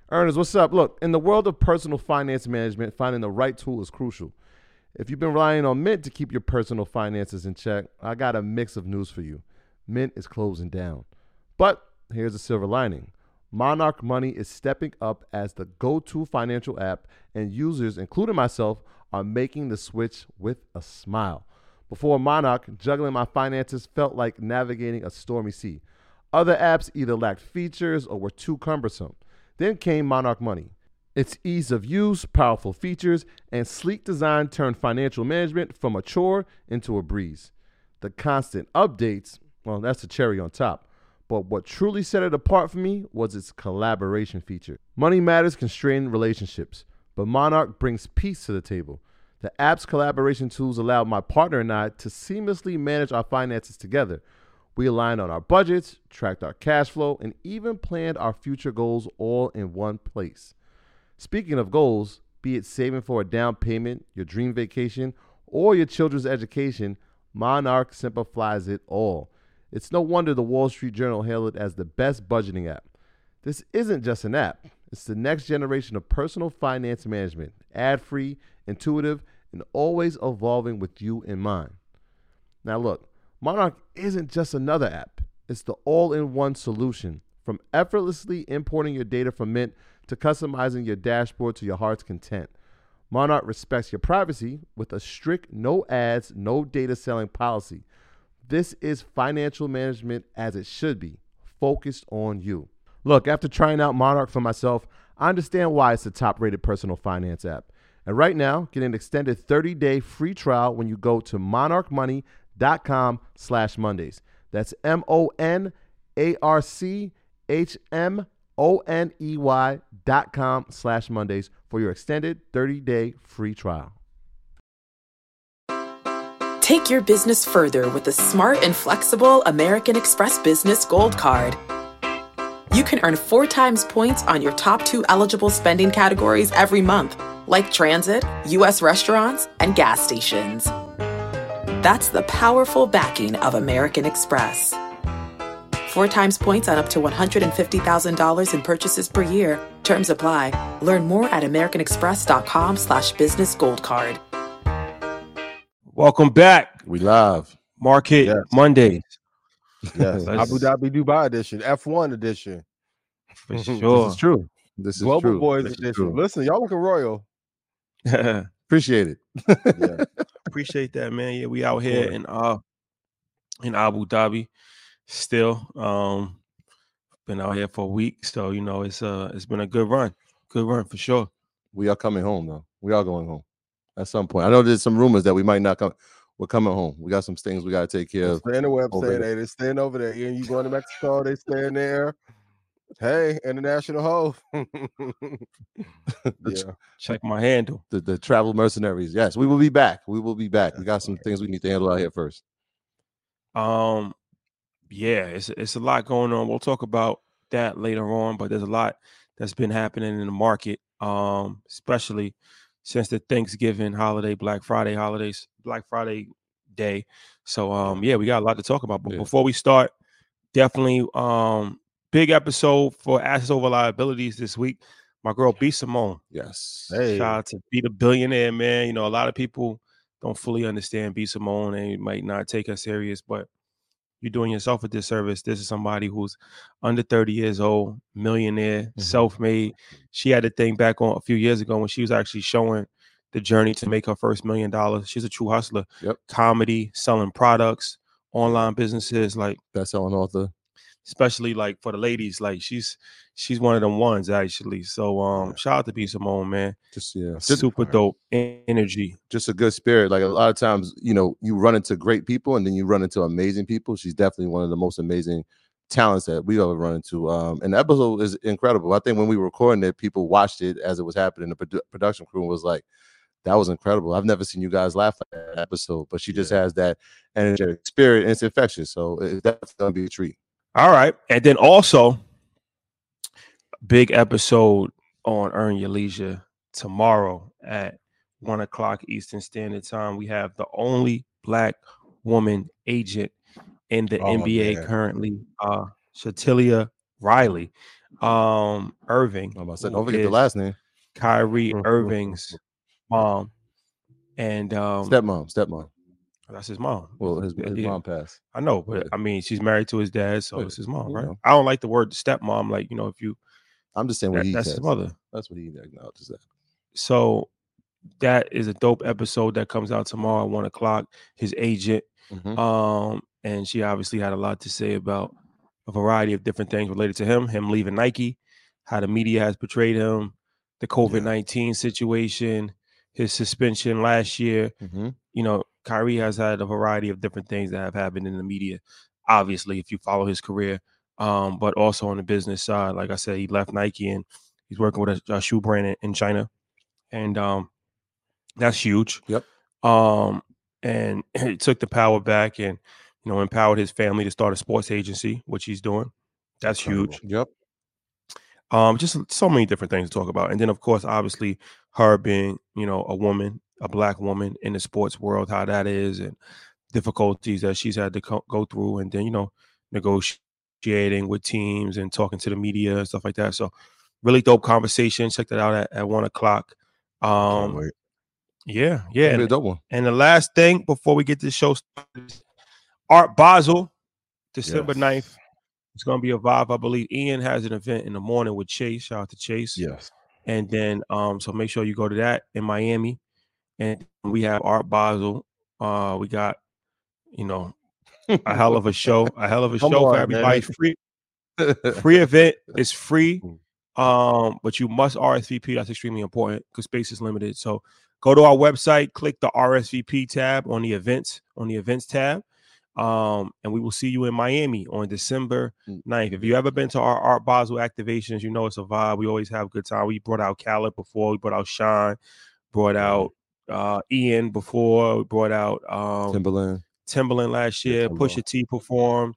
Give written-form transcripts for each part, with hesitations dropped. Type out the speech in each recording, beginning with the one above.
Ernest, what's up? Look, in the world of personal finance management, finding the right tool is crucial. If you've been relying on Mint to keep your personal finances in check, I got a mix of news for you. Mint is closing down. But here's a silver lining. Monarch Money is stepping up as the go-to financial app, and users, including myself, are making the switch with a smile. Before Monarch, juggling my finances felt like navigating a stormy sea. Other apps either lacked features or were too cumbersome. Then came Monarch Money. Its ease of use, powerful features, and sleek design turned financial management from a chore into a breeze. The constant updates, well, that's the cherry on top. But what truly set it apart for me was its collaboration feature. Money matters constrain relationships, but Monarch brings peace to the table. The app's collaboration tools allow my partner and I to seamlessly manage our finances together. We aligned on our budgets, tracked our cash flow, and even planned our future goals all in one place. Speaking of goals, be it saving for a down payment, your dream vacation, or your children's education, Monarch simplifies it all. It's no wonder the Wall Street Journal hailed it as the best budgeting app. This isn't just an app. It's the next generation of personal finance management, ad-free, intuitive, and always evolving with you in mind. Now look, Monarch isn't just another app. It's the all-in-one solution. From effortlessly importing your data from Mint to customizing your dashboard to your heart's content. Monarch respects your privacy with a strict no ads, no data selling policy. This is financial management as it should be, focused on you. Look, after trying out Monarch for myself, I understand why it's the top-rated personal finance app. And right now, get an extended 30-day free trial when you go to monarchmoney.com/Mondays. That's monarchmoney.com/Mondays for your extended 30-day free trial. Take your business further with the smart and flexible American Express Business Gold Card. You can earn 4 times points on your top 2 eligible spending categories every month, like transit, U.S. restaurants, and gas stations. That's the powerful backing of American Express. 4 times points on up to $150,000 in purchases per year. Terms apply. Learn more at americanexpress.com/business gold card. Welcome back. We live. Market Mondays. Yes. Abu Dhabi Dubai edition, F1 edition. For sure. This is true. This is Global true. Boys This is edition. true. Listen, y'all looking royal. Appreciate it. Yeah. Appreciate that, man. Yeah, we out here in Abu Dhabi still. Been out here for a week, so you know it's been a good run. Good run for sure. We are coming home though. We are going home at some point. I know there's some rumors that we might not come. We're coming home. We got some things we got to take care of. Staying the website, they're staying over there. Ian, you going to Mexico? They staying there. Hey, international hoe. Yeah. Check my handle. The travel mercenaries. Yes, we will be back. We will be back. We got some things we need to handle out here first. Yeah, it's a lot going on. We'll talk about that later on, but there's a lot that's been happening in the market, especially since the Thanksgiving holiday, Black Friday day. So we got a lot to talk about. But before we start, definitely big episode for Assets Over Liabilities this week. My girl B Simone. Yes. Hey. Shout out to Be the Billionaire, man. You know, a lot of people don't fully understand B Simone and they might not take her serious, but you're doing yourself a disservice. This is somebody who's under 30 years old, millionaire, self-made. She had a thing back on a few years ago when she was actually showing the journey to make her first $1 million. She's a true hustler. Yep. Comedy, selling products, online businesses, like best-selling author. Especially like for the ladies, like she's one of them ones actually. So shout out to B Simone, man. Just super dope energy. Just a good spirit. Like a lot of times, you know, you run into great people and then you run into amazing people. She's definitely one of the most amazing talents that we ever run into. And the episode is incredible. I think when we were recording it, people watched it as it was happening. The production crew was like, that was incredible. I've never seen you guys laugh at that episode, but she just has that energetic spirit and it's infectious. So it's definitely going to be a treat. All right. And then also, big episode on Earn Your Leisure tomorrow at 1 o'clock Eastern Standard Time. We have the only Black woman agent in the NBA currently, Shatilia Riley. Irving. Don't forget the last name. Kyrie Irving's mom. And stepmom. That's his mom. Well, his mom passed. I know, but Yeah. I mean, she's married to his dad, so it's his mom, right? know. I don't like the word stepmom. Like, if you, I'm just saying what that's his mother. That's what he acknowledges that. So that is a dope episode that comes out tomorrow at 1:00. His agent, and she obviously had a lot to say about a variety of different things related to him leaving Nike, how the media has portrayed him, the COVID-19 situation, his suspension last year. Kyrie has had a variety of different things that have happened in the media, obviously, if you follow his career, but also on the business side. Like I said, he left Nike and he's working with a shoe brand in China. And that's huge. Yep. And he took the power back and, empowered his family to start a sports agency, which he's doing. That's huge. Yep. Just so many different things to talk about. And then, of course, obviously, her being, a woman, a Black woman in the sports world, how that is, and difficulties that she's had to go through, and then, negotiating with teams and talking to the media and stuff like that. So really dope conversation. Check that out at 1:00. Yeah. Be a dope one. And the last thing before we get this show started, Art Basel, December 9th. It's going to be a vibe, I believe. Ian has an event in the morning with Chase. Shout out to Chase. Yes. And then, so make sure you go to that in Miami. And we have Art Basel. We got, a hell of a show. A hell of a show for everybody. Free event. It's free. But you must RSVP. That's extremely important because space is limited. So go to our website, click the RSVP tab on the events tab. And we will see you in Miami on December 9th. If you ever been to our Art Basel activations, it's a vibe. We always have a good time. We brought out Khaled before. We brought out Sean. Brought out Ian before. We brought out Timbaland last year. Pusha T performed.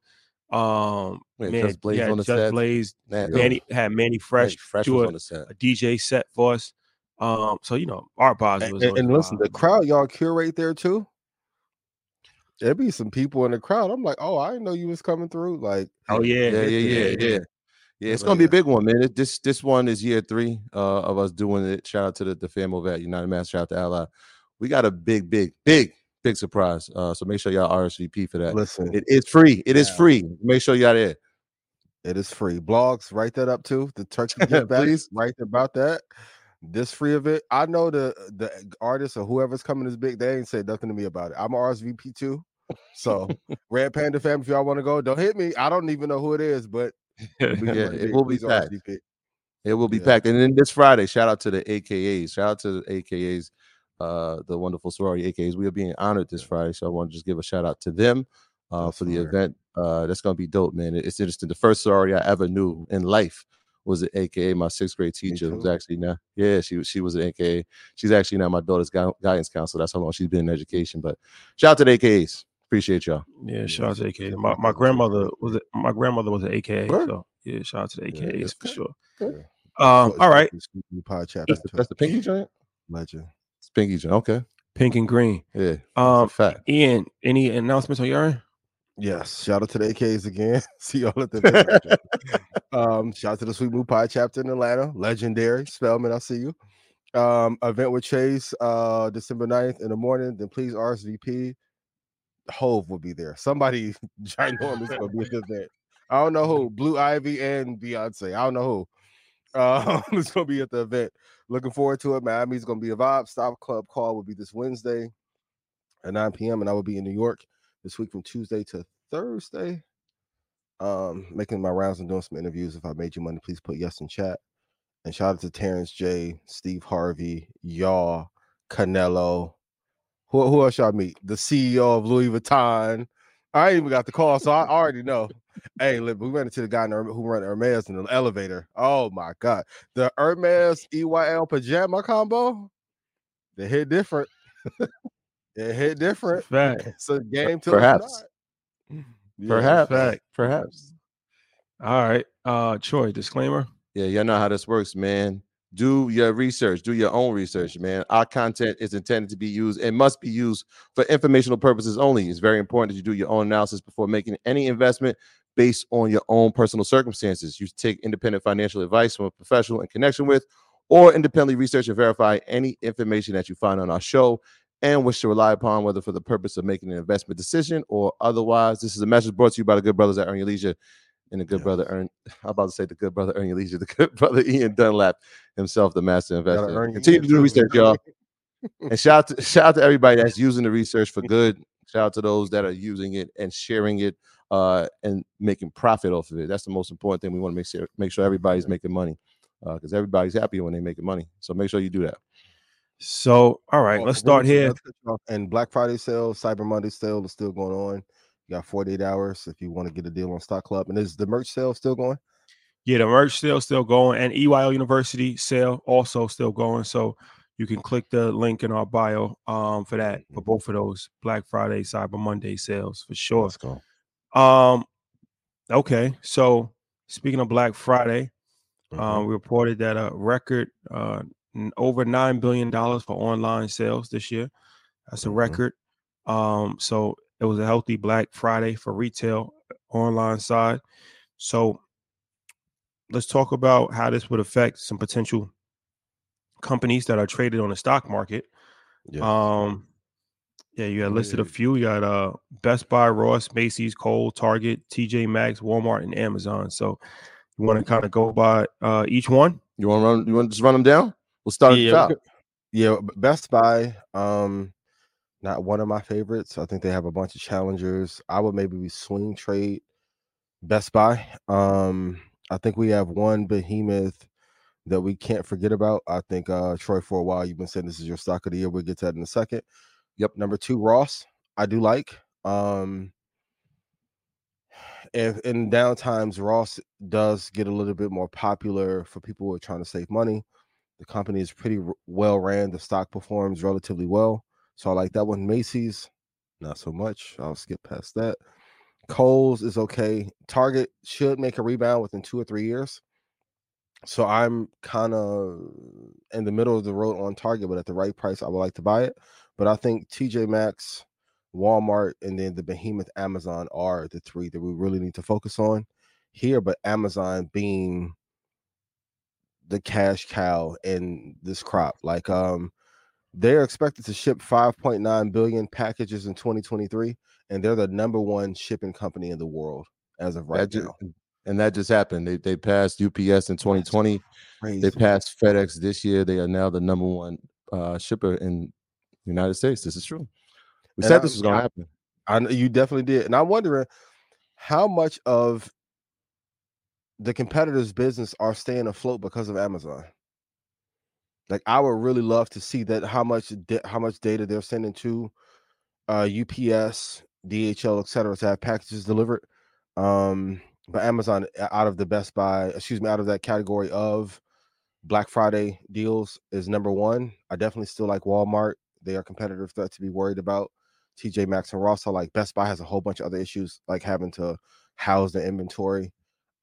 Just Blaze on the set. Blaze. Manny Fresh do a DJ set for us. So Art Basel. And listen, the crowd y'all curate there too. There be some people in the crowd. I'm like, oh, I didn't know you was coming through. Like, yeah. It's gonna be a big one, man. This one is year 3 of us doing it. Shout out to the Famo Vet United Mass. Shout out to Ally. We got a big surprise. So make sure y'all RSVP for that. Listen, it is free. It is free. Make sure y'all there. It is free. Blogs, write that up too. The turkey get back. Write about that. This free event. I know the artists or whoever's coming is big. They ain't said nothing to me about it. I'm a RSVP too. So Red Panda fam, if y'all want to go, don't hit me. I don't even know who it is, but it will be packed. It will be packed. And then this Friday, shout out to the AKAs. Shout out to the AKAs, the wonderful sorority AKAs. We are being honored this Friday, so I want to just give a shout out to them for the event. That's gonna be dope, man. It's interesting. The first sorority I ever knew in life was an AKA. My 6th grade teacher was actually now. Yeah, she was an AKA. She's actually now my daughter's guidance counselor. That's how long she's been in education. But shout out to the AKAs. Appreciate y'all. Yeah, shout out to AKA. My grandmother was an AKA. So yeah, shout out to the AKAs for sure. All right. That's the Pinky joint? Legend. It's Pinky joint. Okay. Pink and green. Yeah. Fact. Ian, any announcements on your end? Yes. Shout out to the AKs again. See y'all at the shout out to the Sweet Move Pie chapter in Atlanta. Legendary. Spellman, I see you. Event with Chase December 9th in the morning. Then please RSVP. Hove will be there. Somebody ginormous will be at the event. I don't know who. Blue Ivy and Beyonce. I don't know who. It's gonna be at the event. Looking forward to it. Miami's gonna be a vibe. Stop Club Call will be this Wednesday at 9 p.m. and I will be in New York this week from Tuesday to Thursday. Making my rounds and doing some interviews. If I made you money, please put yes in chat. And shout out to Terrence J, Steve Harvey, y'all, Canelo. Who else y'all meet? The CEO of Louis Vuitton. I ain't even got the call, so I already know. Hey, look, we ran into the guy who ran Hermes in the elevator. Oh my God. The Hermes EYL pajama combo, they hit different. It hit different. Fact. It's a game to perhaps. Perhaps. Perhaps. All right. Troy, disclaimer. Yeah, y'all know how this works, man. Do your research. Do your own research, man. Our content is intended to be used and must be used for informational purposes only. It's very important that you do your own analysis before making any investment, based on your own personal circumstances. You take independent financial advice from a professional in connection with, or independently research and verify any information that you find on our show and wish to rely upon, whether for the purpose of making an investment decision or otherwise. This is a message brought to you by the good brothers at Earn Your Leisure and the good brother I'm about to say the good brother Earn Your Leisure, the good brother Ian Dunlap himself, the master investor. Continue to do research, y'all. And shout out to everybody that's using the research for good. Shout out to those that are using it and sharing it and making profit off of it. That's the most important thing. We want to make sure everybody's making money because everybody's happier when they're making money. So make sure you do that. So, all right, let's start here. And Black Friday sale, Cyber Monday sale is still going on. You got 48 hours if you want to get a deal on Stock Club. And is the merch sale still going? Yeah, the merch sale still going, and EYL University sale also still going. So you can click the link in our bio for that, for both of those Black Friday, Cyber Monday sales for sure. Let's go. Okay, so speaking of Black Friday, we reported that a record over $9 billion for online sales this year. That's a record. So it was a healthy Black Friday for retail online side. So let's talk about how this would affect some potential companies that are traded on the stock market. Yeah, you had listed a few. You got Best Buy, Ross, Macy's, Kohl's, Target, TJ Maxx, Walmart, and Amazon. So you want to kind of go by each one? You want to just run them down? We'll start at the top. Yeah, Best Buy, not one of my favorites. I think they have a bunch of challengers. I would maybe swing trade Best Buy. I think we have one behemoth that we can't forget about. I think Troy, for a while you've been saying this is your stock of the year. We'll get to that in a second. Yep. Number 2, Ross. I do like. If in downtimes, Ross does get a little bit more popular for people who are trying to save money. The company is pretty well ran. The stock performs relatively well. So I like that one. Macy's, not so much. I'll skip past that. Kohl's is okay. Target should make a rebound within 2 or 3 years. So I'm kind of in the middle of the road on Target, but at the right price, I would like to buy it. But I think TJ Maxx, Walmart, and then the behemoth Amazon are the 3 that we really need to focus on here. But Amazon being the cash cow in this crop, like they're expected to ship 5.9 billion packages in 2023, and they're the number 1 shipping company in the world as of right now. And that just happened. They passed UPS in 2020. They passed FedEx this year. They are now the number 1 shipper in the United States. This is true. We said this was going to happen. I know you definitely did. And I'm wondering how much of the competitors' business are staying afloat because of Amazon. Like, I would really love to see that how much data they're sending to UPS, DHL, etc., to have packages delivered. But Amazon, out of the Best Buy, out of that category of Black Friday deals, is number 1. I definitely still like Walmart. They are competitive threat to be worried about. TJ Maxx and Ross. I like Best Buy has a whole bunch of other issues, like having to house the inventory.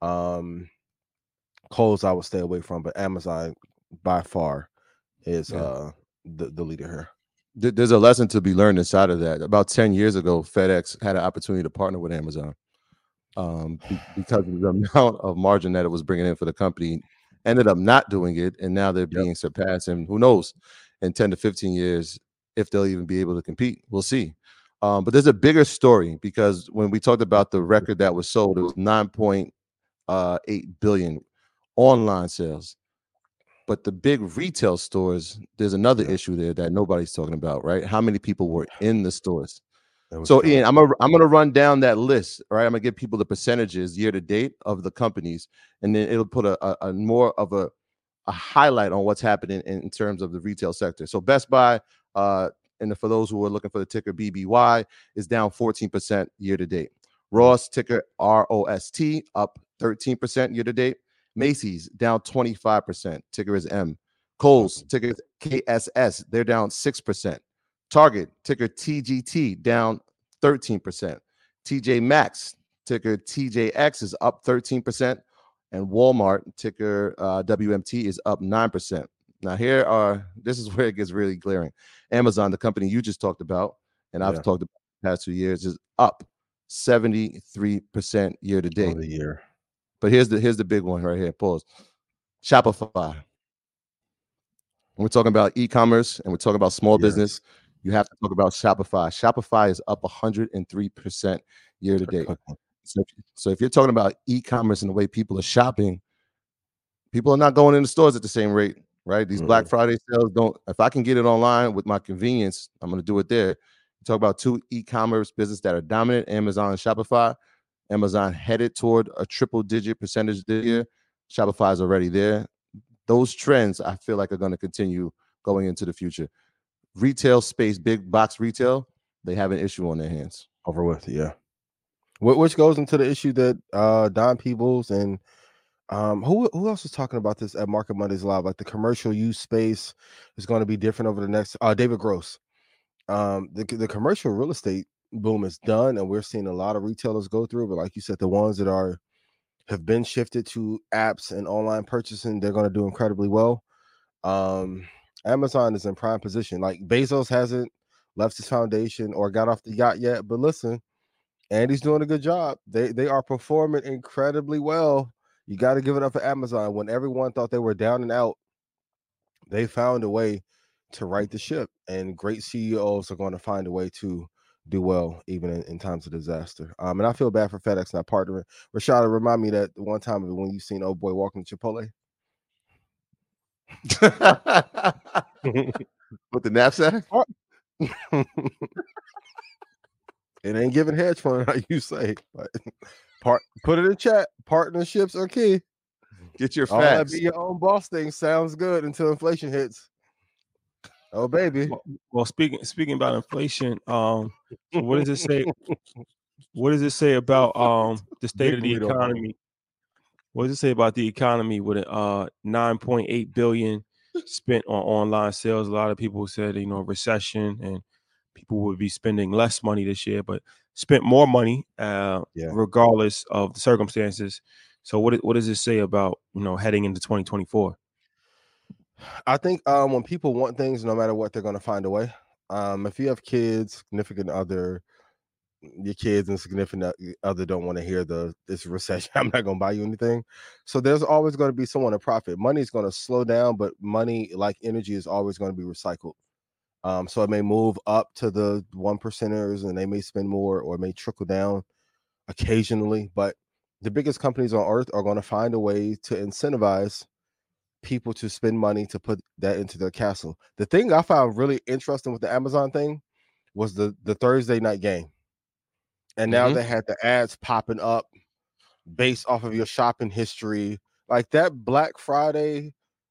Kohl's I would stay away from, but Amazon by far is the leader here. There's a lesson to be learned inside of that. About 10 years ago, FedEx had an opportunity to partner with Amazon. Because of the amount of margin that it was bringing in for the company, ended up not doing it, and now they're being surpassed. And who knows, in 10 to 15 years, if they'll even be able to compete. We'll see. But there's a bigger story, because when we talked about the record that was sold, it was 9.8 billion online sales. But the big retail stores, there's another issue there that nobody's talking about, right? How many people were in the stores? So Ian, I'm gonna run down that list, right? I'm gonna give people the percentages year to date of the companies, and then it'll put a more of a highlight on what's happening in terms of the retail sector. So Best Buy, and for those who are looking for the ticker BBY, is down 14% year to date. Ross, ticker ROST, up 13% year to date. Macy's down 25%. Ticker is M. Kohl's, ticker is KSS, they're down 6%. Target, ticker TGT, down 13%. TJ Maxx, ticker TJX, is up 13%. And Walmart, ticker WMT, is up 9%. Now, this is where it gets really glaring. Amazon, the company you just talked about, and I've talked about the past 2 years, is up 73% year to date. For the year. But here's the big one right here. Pause. Shopify. When we're talking about e-commerce and we're talking about small business, you have to talk about Shopify. Shopify is up 103% year to date. So if you're talking about e-commerce and the way people are shopping, people are not going in the stores at the same rate, right? These Black Friday sales don't. If I can get it online with my convenience, I'm going to do it there. You talk about two e-commerce businesses that are dominant, Amazon and Shopify. Amazon headed toward a triple-digit percentage this year. Shopify is already there. Those trends, I feel like, are going to continue going into the future. Retail space, big box retail, they have an issue on their hands. Over with, yeah. Which goes into the issue that Don Peebles and who else was talking about this at Market Mondays Live? Like the commercial use space is going to be different over the next. David Gross. The commercial real estate boom is done, and we're seeing a lot of retailers go through. But like you said, the ones that have been shifted to apps and online purchasing, they're going to do incredibly well. Amazon is in prime position. Like Bezos hasn't left his foundation or got off the yacht yet, but listen, Andy's doing a good job. They are performing incredibly well. You got to give it up for Amazon. When everyone thought they were down and out, they found a way to right the ship, and great CEOs are going to find a way to do well even in times of disaster. And I feel bad for FedEx not partnering. Rashada, remind me that one time when you seen old boy walking to Chipotle with the knapsack. It ain't giving hedge fund, like you say, but put it in chat. Partnerships are key. Get your All facts. that be your own boss thing sounds good until inflation hits. Oh baby. Well, speaking about inflation, what does it say? What does it say about the state of the economy? What does it say about the economy with $9.8 billion spent on online sales? A lot of people said, recession and people would be spending less money this year, but spent more money regardless of the circumstances. So what does it say about, heading into 2024? I think when people want things, no matter what, they're going to find a way. If you have kids, significant other, your kids and significant other don't want to hear this recession, I'm not going to buy you anything. So there's always going to be someone to profit. Money is going to slow down, but money, like energy, is always going to be recycled. So it may move up to the 1%ers and they may spend more, or it may trickle down occasionally. But the biggest companies on earth are going to find a way to incentivize people to spend money to put that into their castle. The thing I found really interesting with the Amazon thing was the Thursday night game. And now they had the ads popping up based off of your shopping history. Like that Black Friday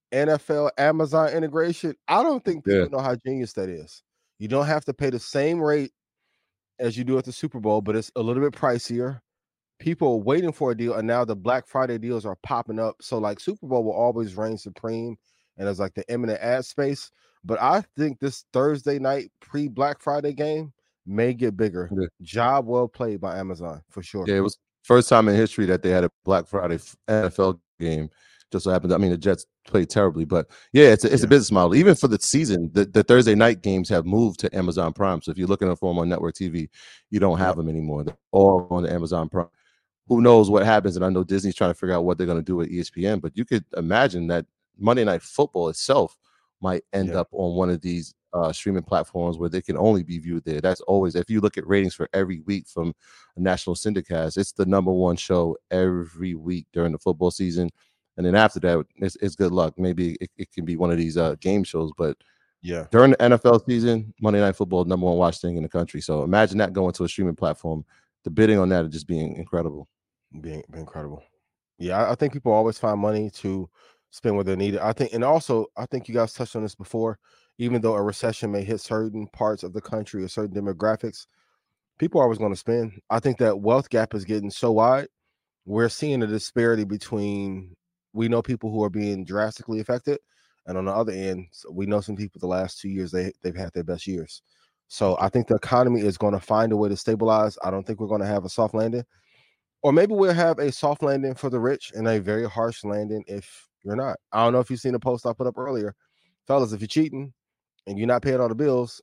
NFL Amazon integration, I don't think people know how genius that is. You don't have to pay the same rate as you do at the Super Bowl, but it's a little bit pricier. People are waiting for a deal, and now the Black Friday deals are popping up. So like Super Bowl will always reign supreme, and it's like the imminent ad space. But I think this Thursday night pre-Black Friday game may get bigger. Job well played by Amazon for sure. Yeah, it was first time in history that they had a Black Friday NFL game. Just so happened. I mean, the Jets played terribly, but yeah, it's a business model. Even for the season, the Thursday night games have moved to Amazon Prime. So if you're looking for them on network TV, you don't have them anymore. They're all on the Amazon Prime. Who knows what happens? And I know Disney's trying to figure out what they're going to do with ESPN, but you could imagine that Monday Night Football itself might end up on one of these streaming platforms where they can only be viewed there. That's always, if you look at ratings for every week from a national syndicast, it's the #1 show every week during the football season. And then after that, it's good luck. Maybe it can be one of these game shows, but during the NFL season, Monday Night Football, #1 watch thing in the country. So imagine that going to a streaming platform. The bidding on that is just being incredible. Being incredible. Yeah, I think people always find money to spend where they need it. I think you guys touched on this before. Even though a recession may hit certain parts of the country or certain demographics, people are always going to spend. I think that wealth gap is getting so wide. We're seeing a disparity between, we know people who are being drastically affected, and on the other end, we know some people the last 2 years they've had their best years. So I think the economy is going to find a way to stabilize. I don't think we're going to have a soft landing. Or maybe we'll have a soft landing for the rich and a very harsh landing if you're not. I don't know if you've seen a post I put up earlier. Fellas, if you're cheating and you're not paying all the bills,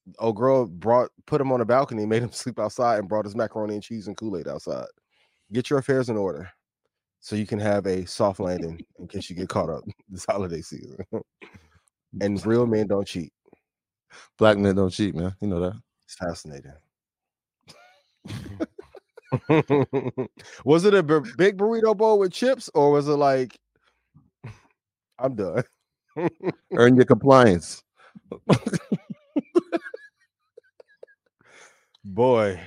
old girl put him on a balcony, made him sleep outside, and brought his macaroni and cheese and Kool-Aid outside. Get your affairs in order so you can have a soft landing in case you get caught up this holiday season. And real men don't cheat. Black men don't cheat, man. You know that. It's fascinating. Was it a big burrito bowl with chips, or was it like, I'm done? Earn your compliance. Boy.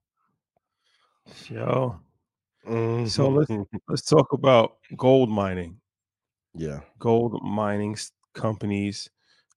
Yo. So let's talk about gold mining. Yeah. Gold mining companies.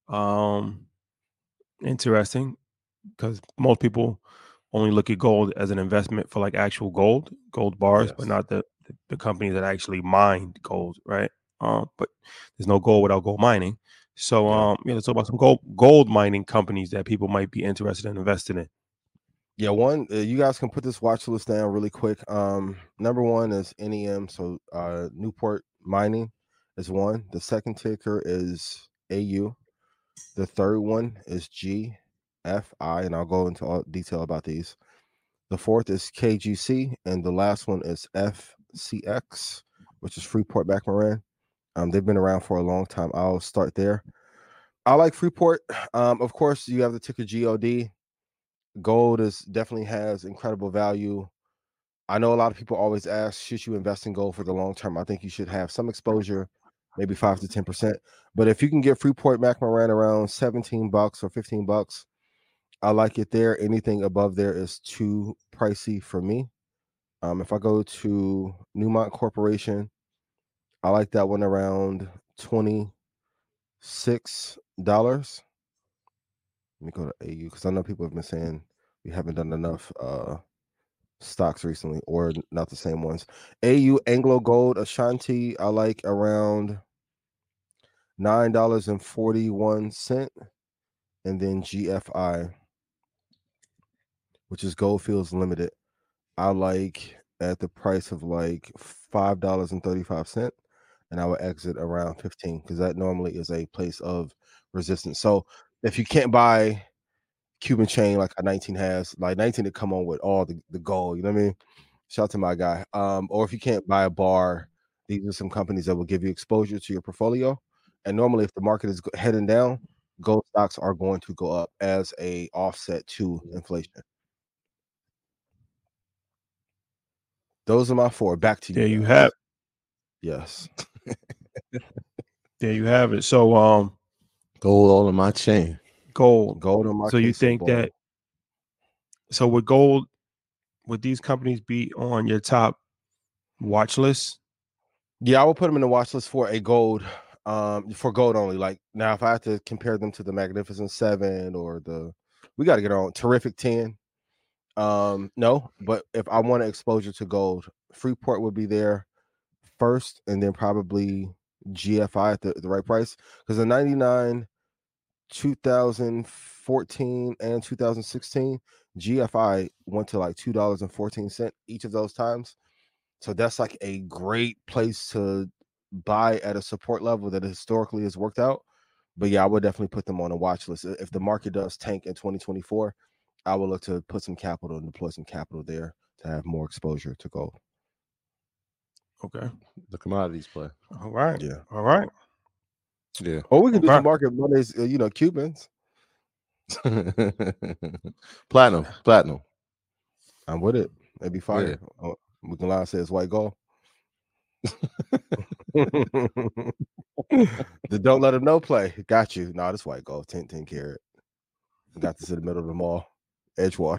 Interesting, because most people only look at gold as an investment for like actual gold bars, but not the companies that actually mined gold, right? But there's no gold without gold mining. So let's talk about some gold mining companies that people might be interested in investing in. Yeah, one, you guys can put this watch list down really quick. Number one is NEM, so Newport Mining is one. The second ticker is AU. The third one is GFI, and I'll go into all detail about these. The fourth is KGC, and the last one is FCX, which is Freeport-McMoRan. They've been around for a long time. I'll start there. I like Freeport. Of course, you have the ticker GOD. Gold definitely has incredible value. I know a lot of people always ask, should you invest in gold for the long term? I think you should have some exposure, maybe 5 to 10%. But if you can get Freeport-McMoRan around $17 or $15, I like it there. Anything above there is too pricey for me. If I go to Newmont Corporation, I like that one around $26. Let me go to AU because I know people have been saying we haven't done enough stocks recently, or not the same ones. AU, Anglo Gold, Ashanti, I like around $9.41, and then GFI, which is Goldfields Limited, I like at the price of like $5.35, and I would exit around 15 because that normally is a place of resistance. So if you can't buy Cuban chain like a 19 has, like 19 to come on with all the gold, you know what I mean? Shout out to my guy. Or if you can't buy a bar, these are some companies that will give you exposure to your portfolio. And normally, if the market is heading down, gold stocks are going to go up as a offset to inflation. Those are my four. Back to you. There you have. Yes. There you have it. So gold all in my chain. Gold on my. So you think that? So would gold, would these companies be on your top watch list? Yeah, I will put them in the watch list for a gold. For gold only. Like now, if I have to compare them to the Magnificent Seven or we got to get on Terrific 10. No, but if I want exposure to gold, Freeport would be there first, and then probably GFI at the right price, because the 99, 2014, and 2016 GFI went to like $2.14 each of those times. So that's like a great place to buy at a support level that historically has worked out. But yeah, I would definitely put them on a watch list. If the market does tank in 2024, I will look to put some capital and deploy some capital there to have more exposure to gold. Okay. The commodities play. All right. Yeah. All right. Yeah. Or we can do some market Mondays, Cubans. Platinum. I'm with it. It'd be fire. Yeah. We can lie and say it's white gold. The don't let them know play. Got you. No, this white gold, 10 karat. Got this in the middle of the mall. Edgewater.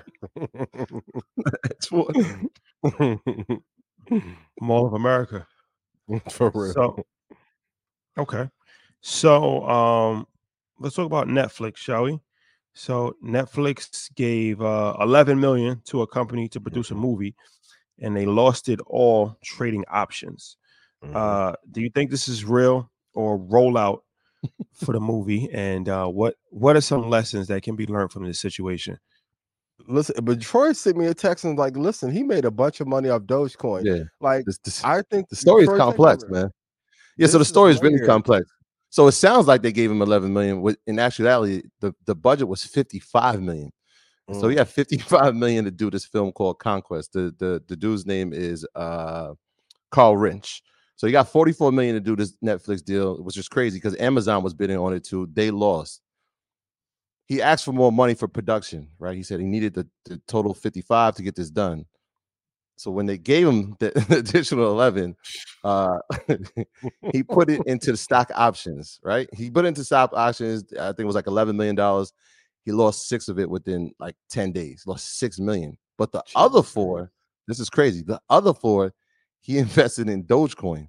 Mall of America. For real. So, okay. So let's talk about Netflix, shall we? So Netflix gave $11 million to a company to produce a movie, and they lost it all trading options. Do you think this is real or rollout for the movie? And what are some lessons that can be learned from this situation? Listen, but Troy sent me a text and like, listen, he made a bunch of money off Dogecoin. Yeah, like I think the story is complex, man. Yeah, so the story is really complex. So it sounds like they gave him 11 million. In actuality, the budget was 55 million. So he had 55 million to do this film called Conquest. The dude's name is Carl Rinch. So he got 44 million to do this Netflix deal, which is crazy because Amazon was bidding on it too. They lost. He asked for more money for production, right? He said he needed the total 55 to get this done. So when they gave him the additional 11, he put it into the stock options, right? He put it into stock options. I think it was like $11 million. He lost 6 of it within like 10 days, lost 6 million. But the other 4, this is crazy. The other 4, he invested in Dogecoin.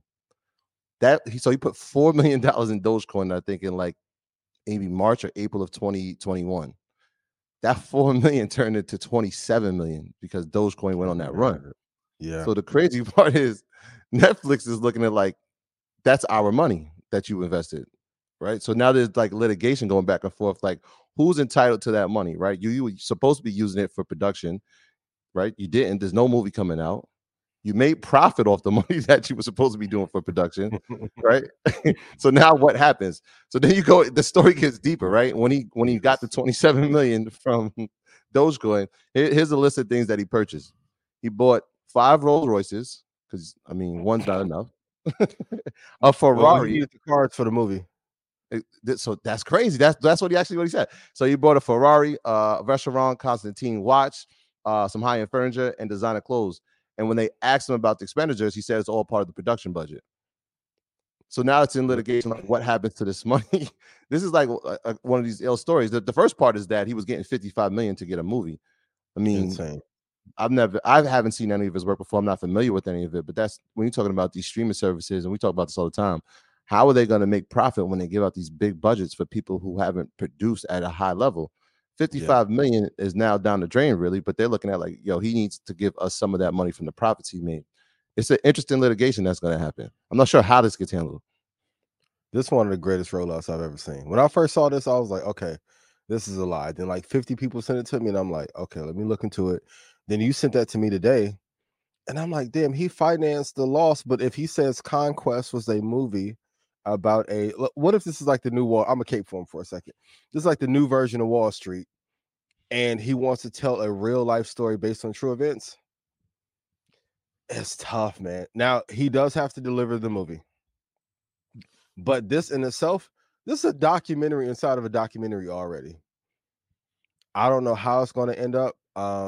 So he put $4 million in Dogecoin, I think in like maybe March or April of 2021. That 4 million turned into 27 million because Dogecoin went on that run. Yeah. So the crazy part is Netflix is looking at like, that's our money that you invested, right? So now there's like litigation going back and forth, like who's entitled to that money, right? You were supposed to be using it for production, right? You didn't. There's no movie coming out. You made profit off the money that you were supposed to be doing for production, right? So now what happens? So then the story gets deeper, right? When he got the 27 million from Dogecoin, here's a list of things that he purchased. He bought 5 Rolls Royces, because I mean, one's not enough. A Ferrari. Well, he used the cards for the movie. So that's crazy. That's what he said. So he bought a Ferrari, Vacheron Constantin watch, some high-end furniture, and designer clothes. And when they asked him about the expenditures, he said it's all part of the production budget. So now it's in litigation. Like, what happens to this money? This is like one of these ill stories. The first part is that he was getting 55 million to get a movie. I mean, insane. I haven't seen any of his work before. I'm not familiar with any of it. But that's when you're talking about these streaming services, and we talk about this all the time. How are they going to make profit when they give out these big budgets for people who haven't produced at a high level? 55 million is now down the drain, really, but they're looking at like, yo, he needs to give us some of that money from the profits he made. It's an interesting litigation that's going to happen. I'm not sure how this gets handled. This is one of the greatest rollouts I've ever seen. When I first saw this, I was like, okay, this is a lie. Then like 50 people sent it to me, and I'm like, okay, let me look into it. Then you sent that to me today, and I'm like, damn, he financed the loss. But if he says Conquest was a movie about what if this is like the new Wall? I'm a cape for him for a second. This is like the new version of Wall Street, and he wants to tell a real life story based on true events. It's tough, man. Now he does have to deliver the movie, but this in itself, this is a documentary inside of a documentary already. I don't know how it's going to end up.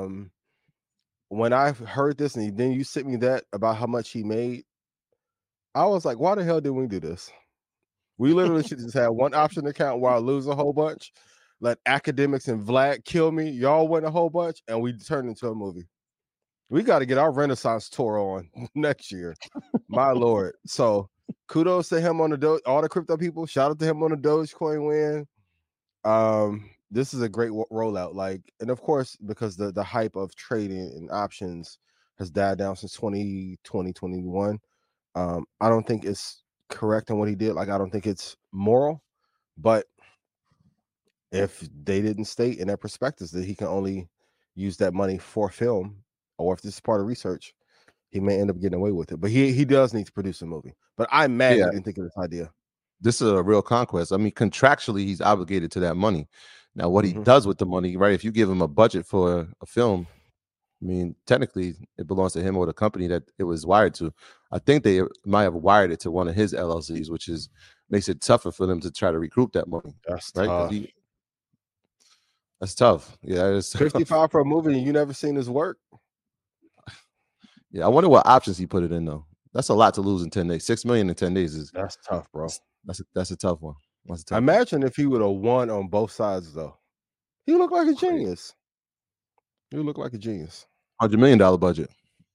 When I heard this, and then you sent me that about how much he made, I was like, why the hell did we do this? We literally should just have one option account where I lose a whole bunch, let academics and Vlad kill me, y'all win a whole bunch, and we turn into a movie. We got to get our Renaissance tour on next year. My Lord. So kudos to him on the all the crypto people. Shout out to him on the Dogecoin win. This is a great rollout. Like, and of course, because the hype of trading and options has died down since 2021. I don't think it's correct on what he did. Like, I don't think it's moral, but if they didn't state in their prospectus that he can only use that money for film, or if this is part of research, he may end up getting away with it. But he does need to produce a movie. But I'm mad he didn't think of this idea. This is a real conquest. I mean, contractually, he's obligated to that money. Now, what he does with the money, right? If you give him a budget for a film, I mean, technically, it belongs to him or the company that it was wired to. I think they might have wired it to one of his LLCs, which makes it tougher for them to try to recoup that money. That's right. Tough. That's tough. Yeah, it's 55 for a movie, and you never seen his work. Yeah, I wonder what options he put it in though. That's a lot to lose in 10 days. 6 million in 10 days that's tough, bro. That's a tough one. Imagine if he would have won on both sides though. He looked like a genius. You look like a genius. $100 million budget.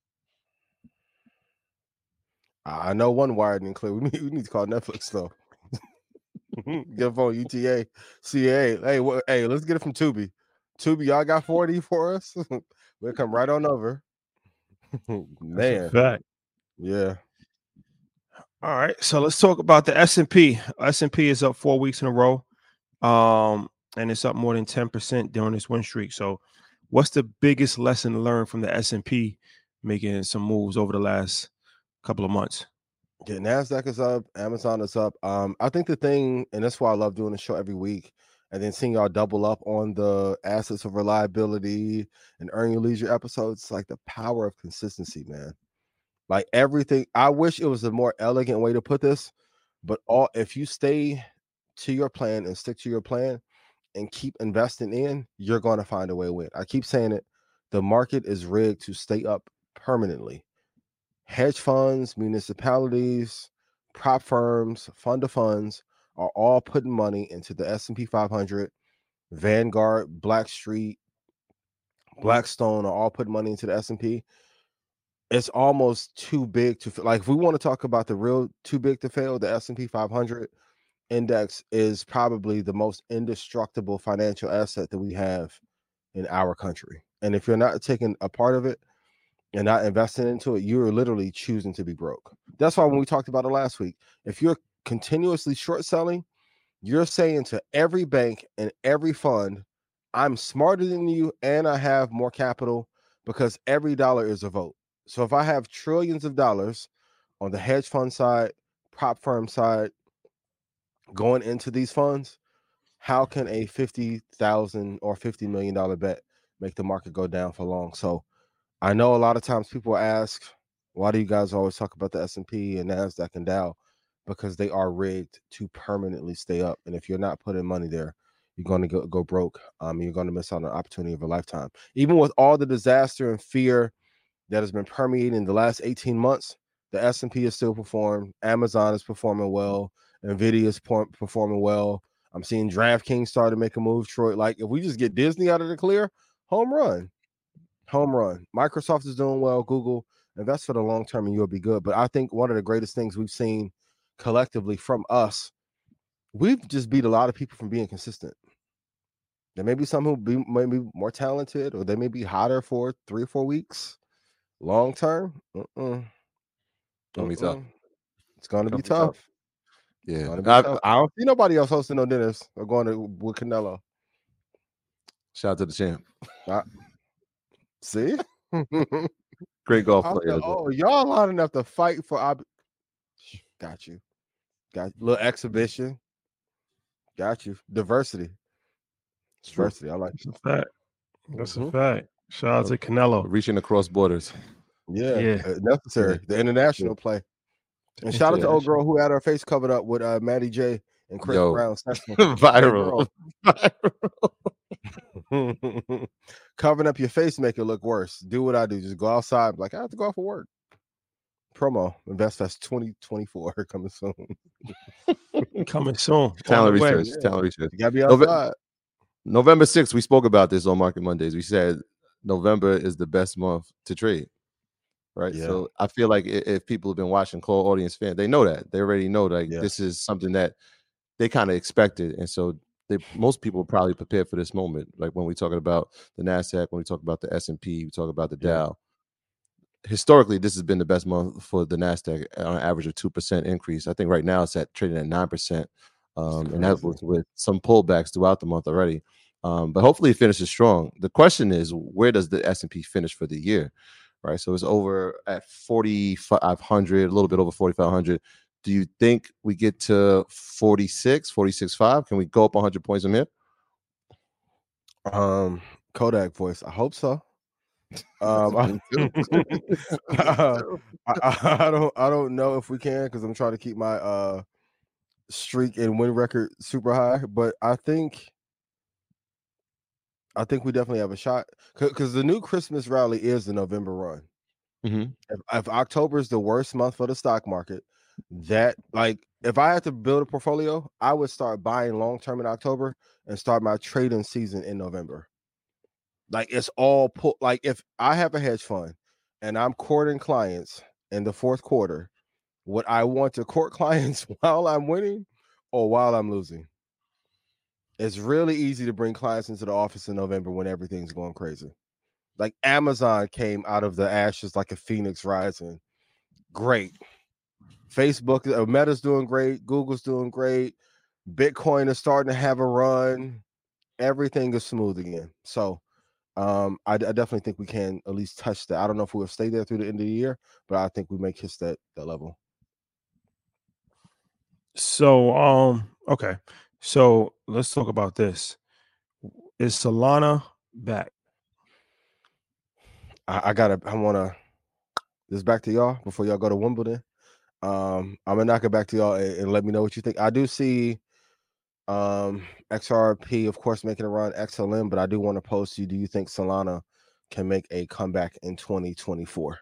I know one wired and clear. We need to call Netflix though. Get a phone UTA, CA. Hey, let's get it from Tubi. Tubi, y'all got 40 for us? We'll come right on over. Man. Fact. Yeah. All right. So let's talk about the S&P. S&P is up 4 weeks in a row. And it's up more than 10% during this win streak. So what's the biggest lesson learned from the S&P making some moves over the last couple of months? Yeah, NASDAQ is up, Amazon is up. I think the thing, and that's why I love doing the show every week, and then seeing y'all double up on the assets of reliability and earn your leisure episodes, like the power of consistency, man. Like everything, I wish it was a more elegant way to put this, but if you stay to your plan and stick to your plan and keep investing in, you're going to find a way to win. I keep saying it. The market is rigged to stay up permanently. Hedge funds, municipalities, prop firms, fund of funds are all putting money into the S&P 500. Vanguard, Blackstone are all putting money into the S&P. It's almost too big to like. If we want to talk about the real too big to fail, the S&P 500 index is probably the most indestructible financial asset that we have in our country. And if you're not taking a part of it and not investing into it, you're literally choosing to be broke. That's why when we talked about it last week, if you're continuously short selling, you're saying to every bank and every fund, I'm smarter than you and I have more capital, because every dollar is a vote. So if I have trillions of dollars on the hedge fund side, prop firm side, going into these funds, how can a $50,000 or $50 million bet make the market go down for long? So I know a lot of times people ask, why do you guys always talk about the S&P and NASDAQ and Dow? Because they are rigged to permanently stay up. And if you're not putting money there, you're going to go broke. You're going to miss out on an opportunity of a lifetime. Even with all the disaster and fear that has been permeating the last 18 months, the S&P is still performing. Amazon is performing well. NVIDIA is performing well. I'm seeing DraftKings start to make a move, Troy. Like, if we just get Disney out of the clear, home run. Microsoft is doing well. Google, invest for the long term and you'll be good. But I think one of the greatest things we've seen collectively from us, we've just beat a lot of people from being consistent. There may be some who may be more talented, or they may be hotter for 3 or 4 weeks. Long term, Gonna be tough. It's gonna be Gonna be tough. Yeah, Gonna be tough. I don't see nobody else hosting no dinners or going to with Canelo. Shout out to the champ. See, great golf player. Oh, y'all hot enough to fight for. Got you. Got little exhibition. Got you. Diversity. Diversity. I like it. Fact. That's a fact. Shout out to Canelo. Reaching across borders. Yeah. Necessary. The international play. And shout out to old girl who had her face covered up with Maddie J and Chris Brown. Viral. Covering up your face make it look worse. Do what I do. Just go outside. Like, I have to go out for work. Promo. InvestFest 2024 coming soon. Coming soon. Talent research. Talent research. You gotta be outside. November 6th, we spoke about this on Market Mondays. We said November is the best month to trade. Right. Yeah. So I feel like if people have been watching, core audience fans, they know that. They already know that this is something that they kind of expected. And so most people probably prepared for this moment. Like when we talking about the NASDAQ, when we talk about the S&P, we talk about the Dow. Historically, this has been the best month for the NASDAQ on an average of 2% increase. I think right now it's trading at 9%. And that was with some pullbacks throughout the month already. But hopefully it finishes strong. The question is, where does the S&P finish for the year? Right. So it's over at 4,500, a little bit over 4,500. Do you think we get to 46.5? Can we go up 100 points from here? Kodak voice. I hope so. I don't know if we can, because I'm trying to keep my streak and win record super high, but I think we definitely have a shot, because the new Christmas rally is the November run. If October is the worst month for the stock market, that, like, if I had to build a portfolio, I would start buying long term in October and start my trading season in November. Like, it's all like, if I have a hedge fund and I'm courting clients in the fourth quarter, would I want to court clients while I'm winning or while I'm losing? It's really easy to bring clients into the office in November when everything's going crazy. Like, Amazon came out of the ashes like a phoenix rising. Great. Facebook, Meta's doing great. Google's doing great. Bitcoin is starting to have a run. Everything is smooth again. So I definitely think we can at least touch that. I don't know if we'll stay there through the end of the year, but I think we may kiss that level. So, okay. So let's talk about this. Is Solana back? I wanna this back to y'all before y'all go to Wimbledon. I'm gonna knock it back to y'all and let me know what you think. I do see XRP, of course, making a run, XLM, but I do want to pose to you, do you think Solana can make a comeback in 2024?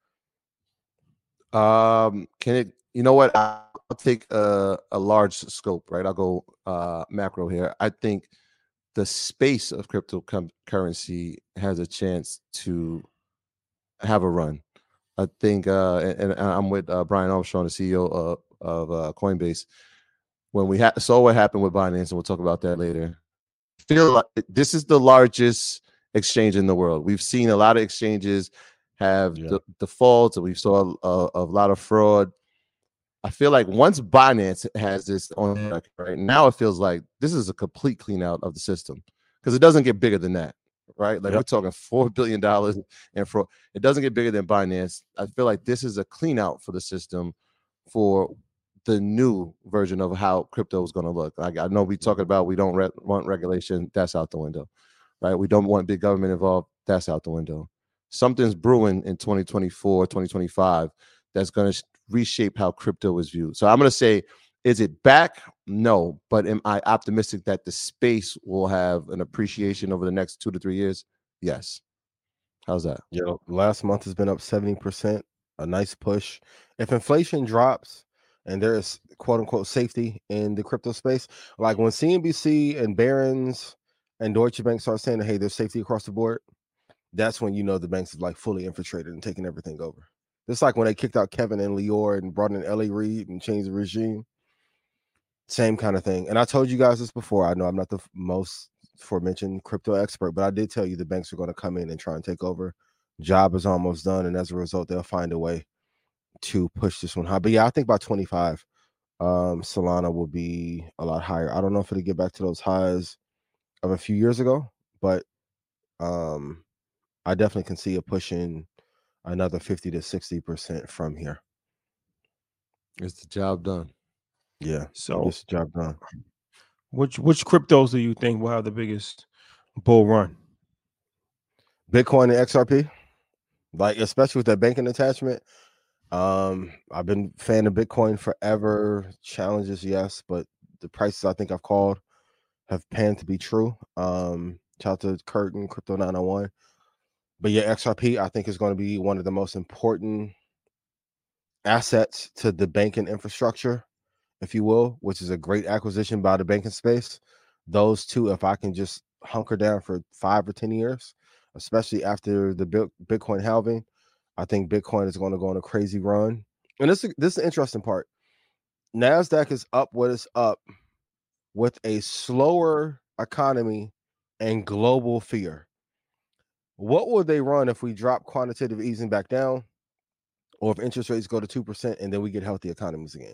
Can it? You know what? I'll take a large scope, right? I'll go macro here. I think the space of cryptocurrency has a chance to have a run. I think, and I'm with Brian Armstrong, the CEO of Coinbase. When we saw what happened with Binance, and we'll talk about that later. I feel like this is the largest exchange in the world. We've seen a lot of exchanges have defaults, and we saw a lot of fraud. I feel like once Binance has this on right now, it feels like this is a complete clean out of the system because it doesn't get bigger than that, right? Like we're talking $4 billion in fraud. It doesn't get bigger than Binance. I feel like this is a clean out for the system for the new version of how crypto is going to look. Like I know we talking about we don't want regulation. That's out the window, right? We don't want big government involved. That's out the window. Something's brewing in 2024, 2025 that's going to reshape how crypto is viewed. So I'm going to say, is it back? No, but am I optimistic that the space will have an appreciation over the next 2 to 3 years? Yes. How's that? Last month has been up 70%, a nice push. If inflation drops and there is quote unquote safety in the crypto space, like when CNBC and Barron's and Deutsche Bank start saying, hey, there's safety across the board, that's when you know the banks have like fully infiltrated and taken everything over. It's like when they kicked out Kevin and Lior and brought in Ellie Reed and changed the regime. Same kind of thing. And I told you guys this before. I know I'm not the most aforementioned crypto expert, but I did tell you the banks are going to come in and try and take over. Job is almost done, and as a result, they'll find a way to push this one high. But yeah, I think by 25, Solana will be a lot higher. I don't know if it'll get back to those highs of a few years ago, but I definitely can see it pushing another 50 to 60% from here. It's the job done. Yeah, so it's the job done. Which cryptos do you think will have the biggest bull run? Bitcoin and XRP, like especially with that banking attachment. I've been a fan of Bitcoin forever. Challenges, yes, but the prices I think I've called have panned to be true. Shout out to Curtin, Crypto 901. But yeah, XRP, I think is going to be one of the most important assets to the banking infrastructure, if you will, which is a great acquisition by the banking space. Those two, if I can just hunker down for 5 or 10 years, especially after the Bitcoin halving, I think Bitcoin is going to go on a crazy run. And this is the interesting part. NASDAQ is up what it's up with a slower economy and global fear. What would they run if we drop quantitative easing back down, or if interest rates go to 2% and then we get healthy economies again?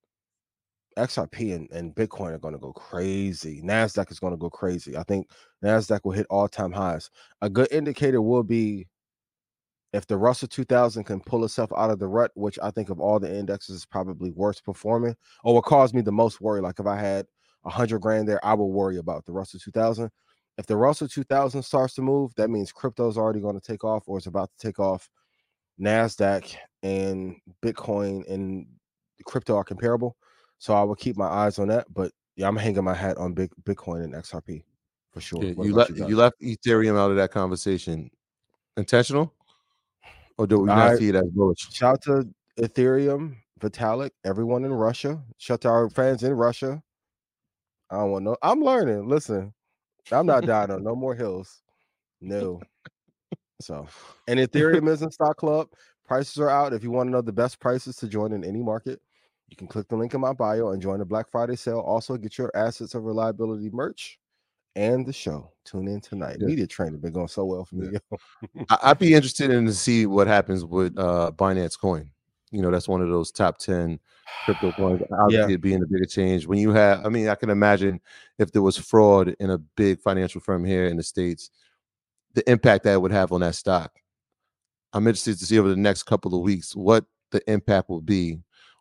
XRP and Bitcoin are going to go crazy. NASDAQ is going to go crazy. I think NASDAQ will hit all-time highs. A good indicator will be if the Russell 2000 can pull itself out of the rut, which I think of all the indexes is probably worst performing, or what caused me the most worry. Like if I had 100 grand there, I will worry about the Russell 2000. If the Russell 2000 starts to move, that means crypto is already going to take off or it's about to take off. NASDAQ and Bitcoin and crypto are comparable. So I will keep my eyes on that. But yeah, I'm hanging my hat on Bitcoin and XRP for sure. Yeah, you left Ethereum out of that conversation. Intentional? Or do we not see it as bullish? Shout out to Ethereum, Vitalik, everyone in Russia. Shout out to our fans in Russia. I don't want no. I'm learning. Listen, I'm not dying on no more hills. No. So, and Ethereum is in Stock Club. Prices are out. If you want to know the best prices to join in any market, you can click the link in my bio and join the Black Friday sale. Also, get your Assets of Reliability merch and the show. Tune in tonight. Yeah. Media training been going so well for me. I'd be interested in to see what happens with Binance Coin. You know, that's one of those top 10 crypto coins. Obviously, it being a bigger change. When you have, I mean, I can imagine if there was fraud in a big financial firm here in the States, the impact that it would have on that stock. I'm interested to see over the next couple of weeks what the impact will be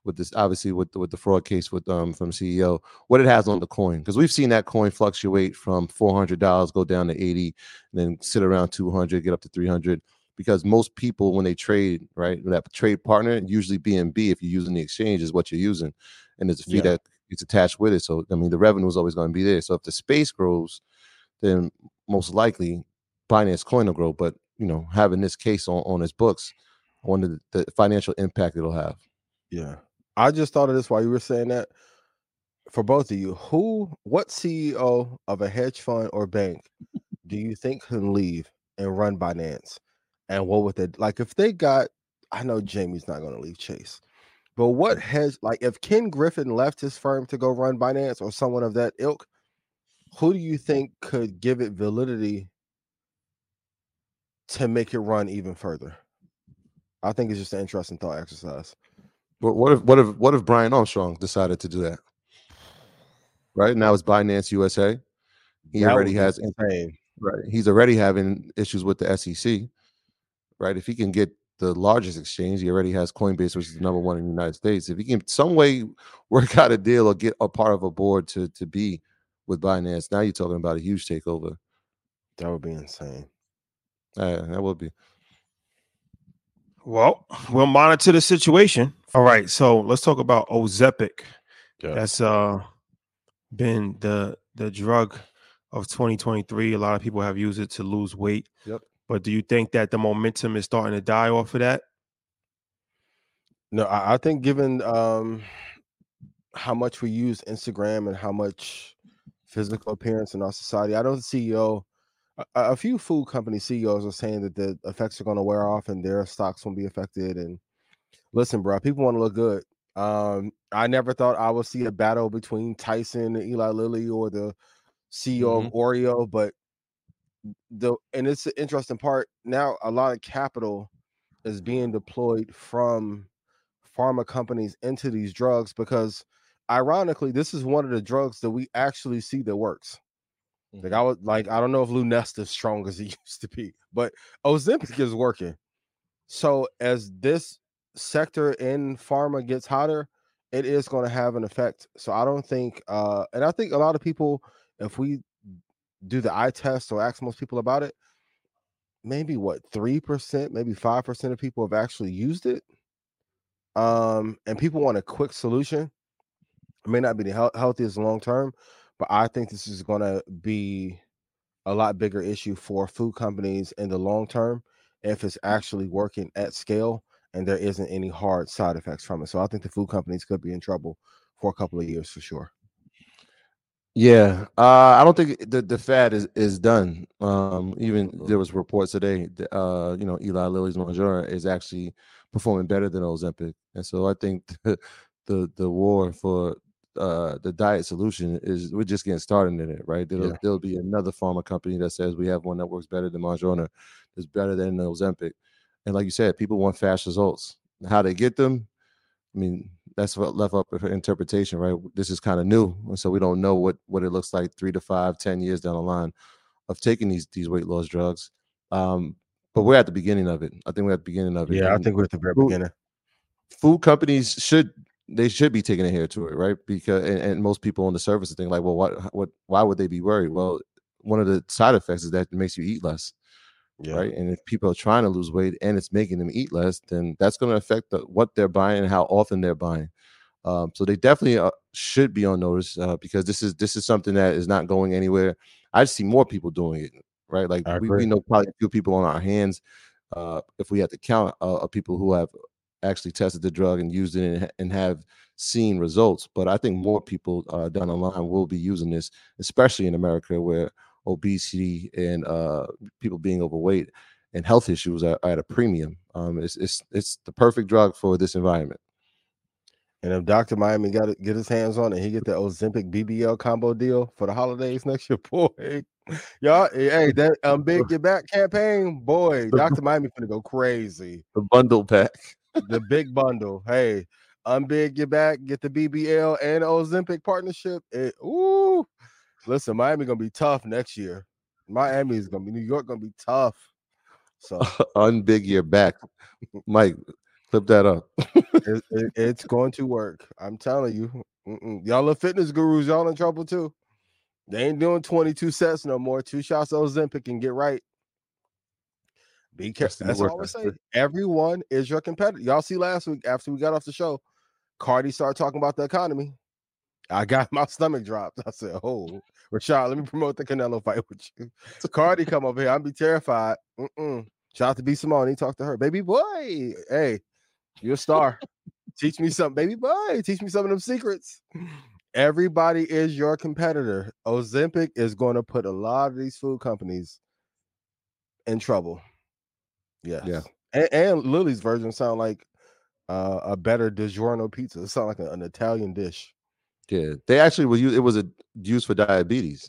with this, obviously with the fraud case with from CEO, what it has on the coin, because we've seen that coin fluctuate from $400 go down to 80, and then sit around 200, get up to 300. Because most people, when they trade, right, that trade partner, usually BNB, if you're using the exchange, is what you're using, and there's a fee that gets attached with it. So I mean, the revenue is always going to be there. So if the space grows, then most likely Binance Coin will grow. But having this case on its books, I wonder the financial impact it'll have. Yeah, I just thought of this while you were saying that. For both of you, what CEO of a hedge fund or bank do you think can leave and run Binance? And what would they like if they got? I know Jamie's not going to leave Chase, but what hedge, like if Ken Griffin left his firm to go run Binance or someone of that ilk, who do you think could give it validity to make it run even further? I think it's just an interesting thought exercise. But what if Brian Armstrong decided to do that? Right now it's Binance USA. He already has insane. Right. He's already having issues with the SEC. Right. If he can get the largest exchange, he already has Coinbase, which is the number one in the United States. If he can some way work out a deal or get a part of a board to be with Binance, now you're talking about a huge takeover. That would be insane. That would be. Well, we'll monitor the situation. All right, so let's talk about Ozempic. Yeah. That's been the drug of 2023. A lot of people have used it to lose weight. Yep. But do you think that the momentum is starting to die off of that? No, I think given how much we use Instagram and how much physical appearance in our society, I know the CEO, a few food company CEOs are saying that the effects are going to wear off and their stocks won't be affected. And listen, bro, people want to look good. I never thought I would see a battle between Tyson and Eli Lilly or the CEO of Oreo, but and it's an interesting part. Now a lot of capital is being deployed from pharma companies into these drugs because ironically, this is one of the drugs that we actually see that works. Like I don't know if Lunesta is strong as it used to be, but Ozempic is working. So as this sector in pharma gets hotter, it is going to have an effect. So I don't think, and I think a lot of people, if we do the eye test or ask most people about it, maybe 3%, maybe 5% of people have actually used it. And people want a quick solution. It may not be the healthiest long term, but I think this is going to be a lot bigger issue for food companies in the long term if it's actually working at scale and there isn't any hard side effects from it. So I think the food companies could be in trouble for a couple of years for sure. Yeah, I don't think the fad is done. Even there was reports today that, Eli Lilly's Mounjaro is actually performing better than Ozempic, and so I think the war for the diet solution we're just getting started in it, right? There'll be another pharma company that says we have one that works better than Mounjaro, that's better than Ozempic, and like you said, people want fast results. How they get them, I mean, that's what left up for interpretation, right? This is kind of new, and so we don't know what it looks like 3 to 5, 10 years down the line of taking these weight loss drugs. But we're at the beginning of it. I think we're at the beginning of it. Yeah, I think we're at the very beginning. Food companies should be taking a hair to it, right? Because and most people on the surface think like, well, why would they be worried? Well, one of the side effects is that it makes you eat less. Yeah. Right. And if people are trying to lose weight and it's making them eat less, then that's going to affect what they're buying and how often they're buying. So they definitely should be on notice because this is something that is not going anywhere. I see more people doing it. Right. Like we know probably a few people on our hands if we had to count people who have actually tested the drug and used it and have seen results. But I think more people down the line will be using this, especially in America where obesity and people being overweight and health issues are at a premium. It's the perfect drug for this environment. And if Dr. Miami got to get his hands on it, he get the Ozempic BBL combo deal for the holidays next year, boy. Y'all, hey, that Big Get Back campaign, boy, Dr. Miami finna go crazy. The bundle pack. The big bundle. Hey, Big Get Back, get the BBL and Ozempic partnership. Listen, Miami gonna be tough next year. Miami is gonna be New York gonna be tough. So Unbig your back, Mike. Clip that up. It's going to work. I'm telling you. Y'all are fitness gurus. Y'all in trouble too. They ain't doing 22 sets no more. 2 shots of Ozempic and get right. Be careful. That's all we say. Everyone is your competitor. Y'all see last week after we got off the show, Cardi started talking about the economy. I got my stomach dropped. I said, "Oh, Rashad, let me promote the Canelo fight with you." So Cardi come over here. I'd be terrified. Shout out to B Simone. He talked to her. Baby boy, hey, you're a star. Teach me something, baby boy. Teach me some of them secrets. Everybody is your competitor. Ozempic is going to put a lot of these food companies in trouble. Yes. Yeah. And Lily's version sound like a better DiGiorno pizza. It sound like an Italian dish. Yeah, they actually were used. It was used for diabetes,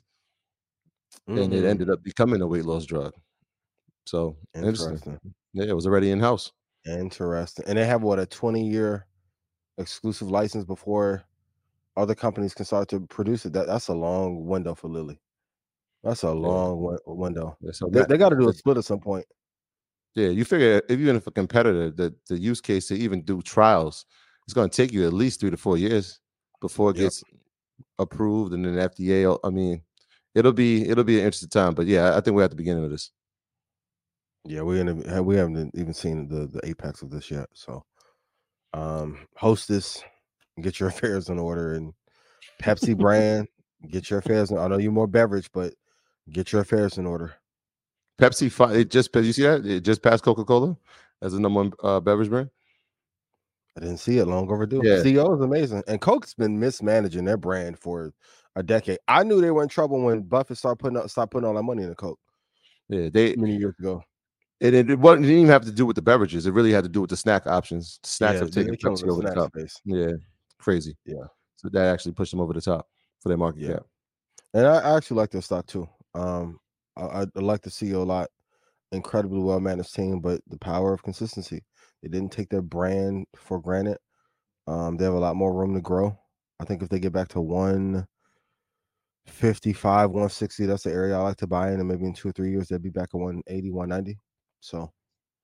and it ended up becoming a weight loss drug. So interesting. Yeah, it was already in house. Interesting. And they have what, a 20-year exclusive license before other companies can start to produce it. That's a long window for Lilly. That's a long window. Yeah, so they got to do a split at some point. Yeah, you figure if you're a competitor, the use case to even do trials, it's going to take you at least 3 to 4 years before it gets approved, and then FDA. I mean, it'll be an interesting time. But yeah, I think we're at the beginning of this. Yeah, we haven't even seen the apex of this yet. So, Hostess, get your affairs in order, and Pepsi brand, get your affairs in. I know you're more beverage, but get your affairs in order. Pepsi, you see that? It just passed Coca-Cola as the #1 beverage brand. I didn't see it. Long overdue. Yeah. CEO is amazing. And Coke's been mismanaging their brand for a decade. I knew they were in trouble when Buffett stopped putting all that money into Coke. Yeah, many years ago. It didn't even have to do with the beverages. It really had to do with the snack options. The snacks have taken Pepsi over the top. Space. Yeah, crazy. Yeah. So that actually pushed them over the top for their market cap. And I actually like their stock too. I like the CEO a lot. Incredibly well managed team, but the power of consistency. They didn't take their brand for granted. They have a lot more room to grow. I think if they get back to 155, 160, that's the area I like to buy in, and maybe in 2 or 3 years they'll be back at 180, 190. So,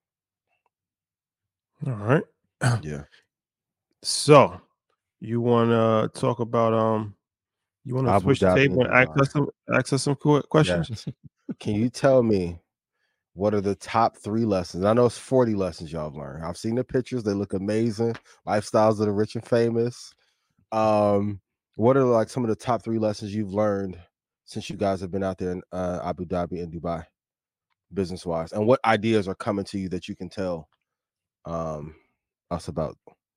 all right. Yeah. So, you want to talk about you want to switch the table and ask us some questions? Yes. Can you tell me what are the top 3 lessons? I know it's 40 lessons y'all have learned. I've seen the pictures; they look amazing. Lifestyles of the rich and famous. What are like some of the top 3 lessons you've learned since you guys have been out there in Abu Dhabi and Dubai, business wise, and what ideas are coming to you that you can tell us about?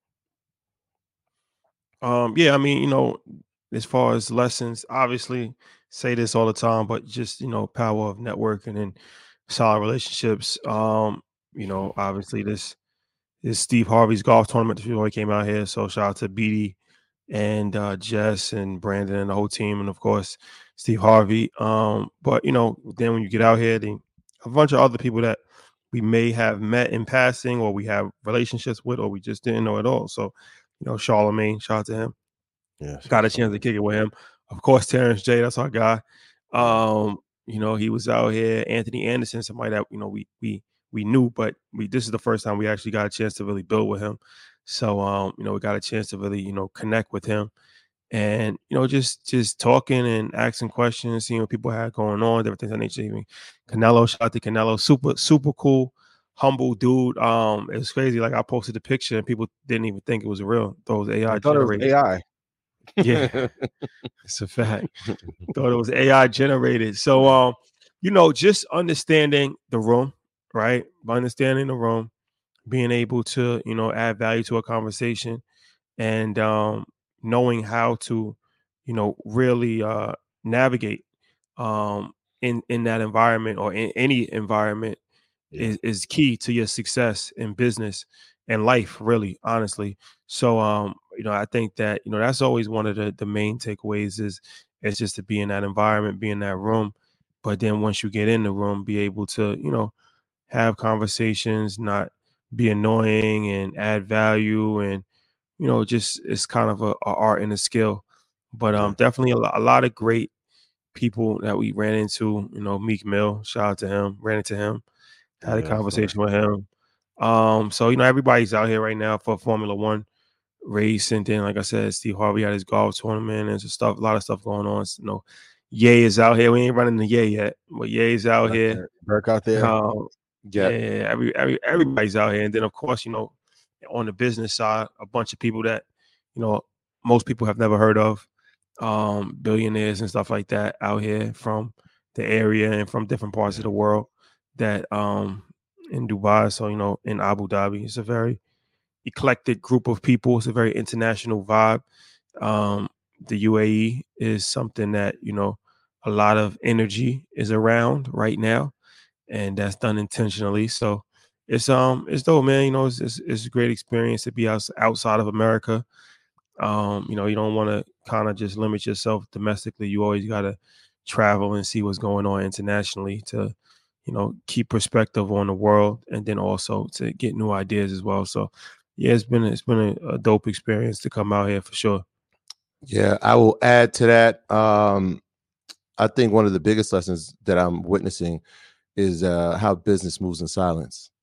Yeah, I mean, as far as lessons, obviously say this all the time, but just power of networking and solid relationships. Obviously this is Steve Harvey's golf tournament before he came out here. So shout out to BD and Jess and Brandon and the whole team, and of course Steve Harvey. But then when you get out here, a bunch of other people that we may have met in passing, or we have relationships with, or we just didn't know at all. So Charlemagne, shout out to him. Yeah, got a chance to kick it with him. Of course, Terrence J, that's our guy. He was out here. Anthony Anderson, somebody that we knew, but this is the first time we actually got a chance to really build with him. So we got a chance to really connect with him, and just talking and asking questions, seeing what people had going on, different things of that nature. Even Canelo, shout out to Canelo, super cool, humble dude. It was crazy. Like, I posted the picture and people didn't even think it was real. Thought it was AI generated. AI. Yeah, it's a fact. Thought it was AI generated. So, just understanding the room, right? By understanding the room, being able to, add value to a conversation, and knowing how to, really navigate in that environment, or in any environment, is key to your success in business and life, really, honestly. So, I think that, that's always one of the main takeaways is just to be in that environment, be in that room. But then once you get in the room, be able to, have conversations, not be annoying, and add value. And, just it's kind of a art and a skill. But definitely a lot of great people that we ran into, Meek Mill, shout out to him, ran into him, had a conversation with him. So everybody's out here right now for Formula One race, and then like I said, Steve Harvey had his golf tournament and some a lot of stuff going on. So, Ye is out here. We ain't running the Ye yet, but Ye is out here. Burke out there. Yeah, everybody's out here, and then of course, on the business side, a bunch of people that most people have never heard of, billionaires and stuff like that out here from the area and from different parts of the world that in Dubai. So in Abu Dhabi, it's a very eclectic group of people. It's a very international vibe. The UAE is something that a lot of energy is around right now, and that's done intentionally. So it's dope, man. It's a great experience to be outside of America. You don't want to kind of just limit yourself domestically. You always got to travel and see what's going on internationally to keep perspective on the world, and then also to get new ideas as well. So yeah, it's been a dope experience to come out here for sure. Yeah, I will add to that. I think one of the biggest lessons that I'm witnessing is how business moves in silence.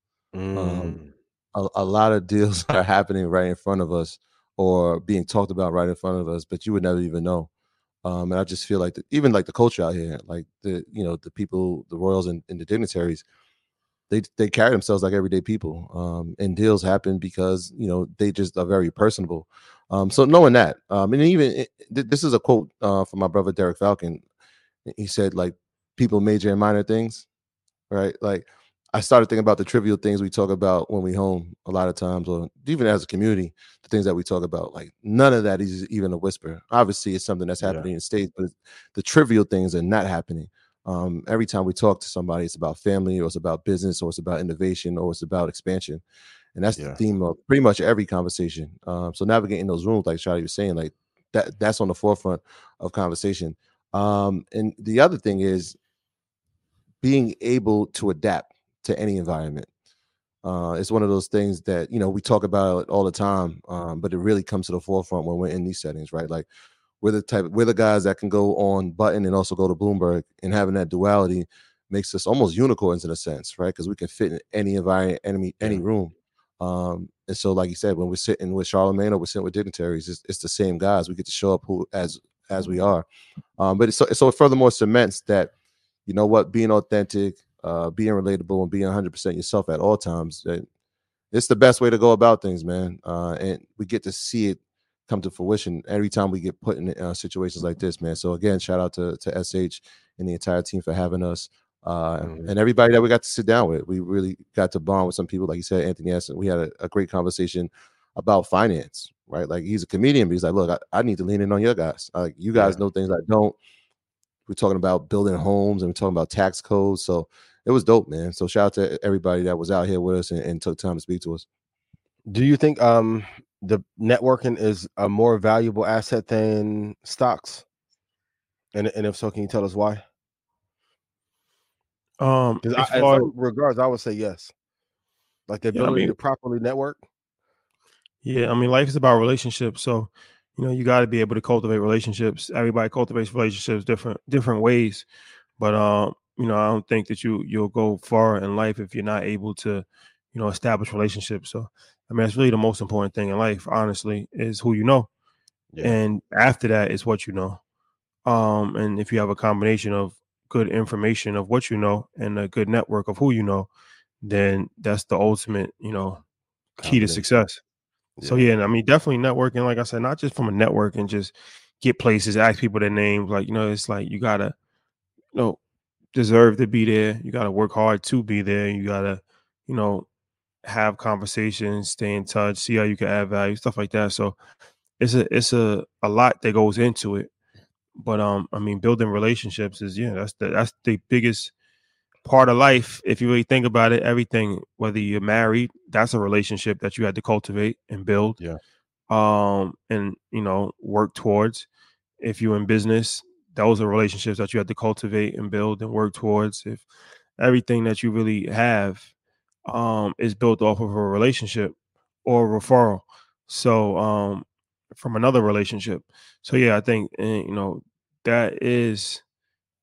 A lot of deals are happening right in front of us, or being talked about right in front of us, but you would never even know. And I just feel like even like the culture out here, like the people, the royals and the dignitaries, they carry themselves like everyday people. And deals happen because they just are very personable. So knowing that, and even this is a quote from my brother Derek Falcon. He said, like, people major in minor things, right? Like, I started thinking about the trivial things we talk about when we home a lot of times, or even as a community, the things that we talk about, like none of that is even a whisper. Obviously, it's something that's happening in the States, but the trivial things are not happening. Every time we talk to somebody, it's about family, or it's about business, or it's about innovation, or it's about expansion. And that's the theme of pretty much every conversation. So navigating those rooms, like Shadi was saying, like that's on the forefront of conversation. And the other thing is being able to adapt to any environment. It's one of those things that we talk about all the time, but it really comes to the forefront when we're in these settings, right? Like we're the guys that can go on Button and also go to Bloomberg, and having that duality makes us almost unicorns in a sense, right? Because we can fit in any environment, any room. And so, like you said, when we're sitting with Charlemagne or we're sitting with dignitaries, it's the same guys. We get to show up as we are. But so it furthermore cements that, being authentic, being relatable, and being 100% yourself at all times, it's the best way to go about things, man. And we get to see it come to fruition every time we get put in situations like this, man. So again, shout out to SH and the entire team for having us. And everybody that we got to sit down with. We really got to bond with some people, like you said, Anthony Essen. We had a great conversation about finance, right? Like, he's a comedian, but he's like, look, I need to lean in on your guys. Like, you guys know things I don't. We're talking about building homes, and we're talking about tax codes. So it was dope, man. So shout out to everybody that was out here with us and took time to speak to us. Do you think the networking is a more valuable asset than stocks? And if so, can you tell us why? In some regards, I would say yes. Like the ability to properly network. Yeah, life is about relationships. So, you got to be able to cultivate relationships. Everybody cultivates relationships different ways. But I don't think that you'll go far in life if you're not able to, establish relationships. So, that's really the most important thing in life, honestly, is who you know. Yeah. And after that is what you know. And if you have a combination of good information of what you know and a good network of who you know, then that's the ultimate, key to success. Yeah. So yeah, definitely networking. Like I said, not just from a network and just get places, ask people their names. Like, it's like you gotta, deserve to be there. You gotta work hard to be there. You gotta, have conversations, stay in touch, see how you can add value, stuff like that. So it's a lot that goes into it. But building relationships is that's the biggest part of life. If you really think about it, everything, whether you're married, that's a relationship that you had to cultivate and build. Yeah. And work towards. If you're in business, those are relationships that you have to cultivate and build and work towards. If everything that you really have is built off of a relationship or a referral, so from another relationship. So yeah, I think that is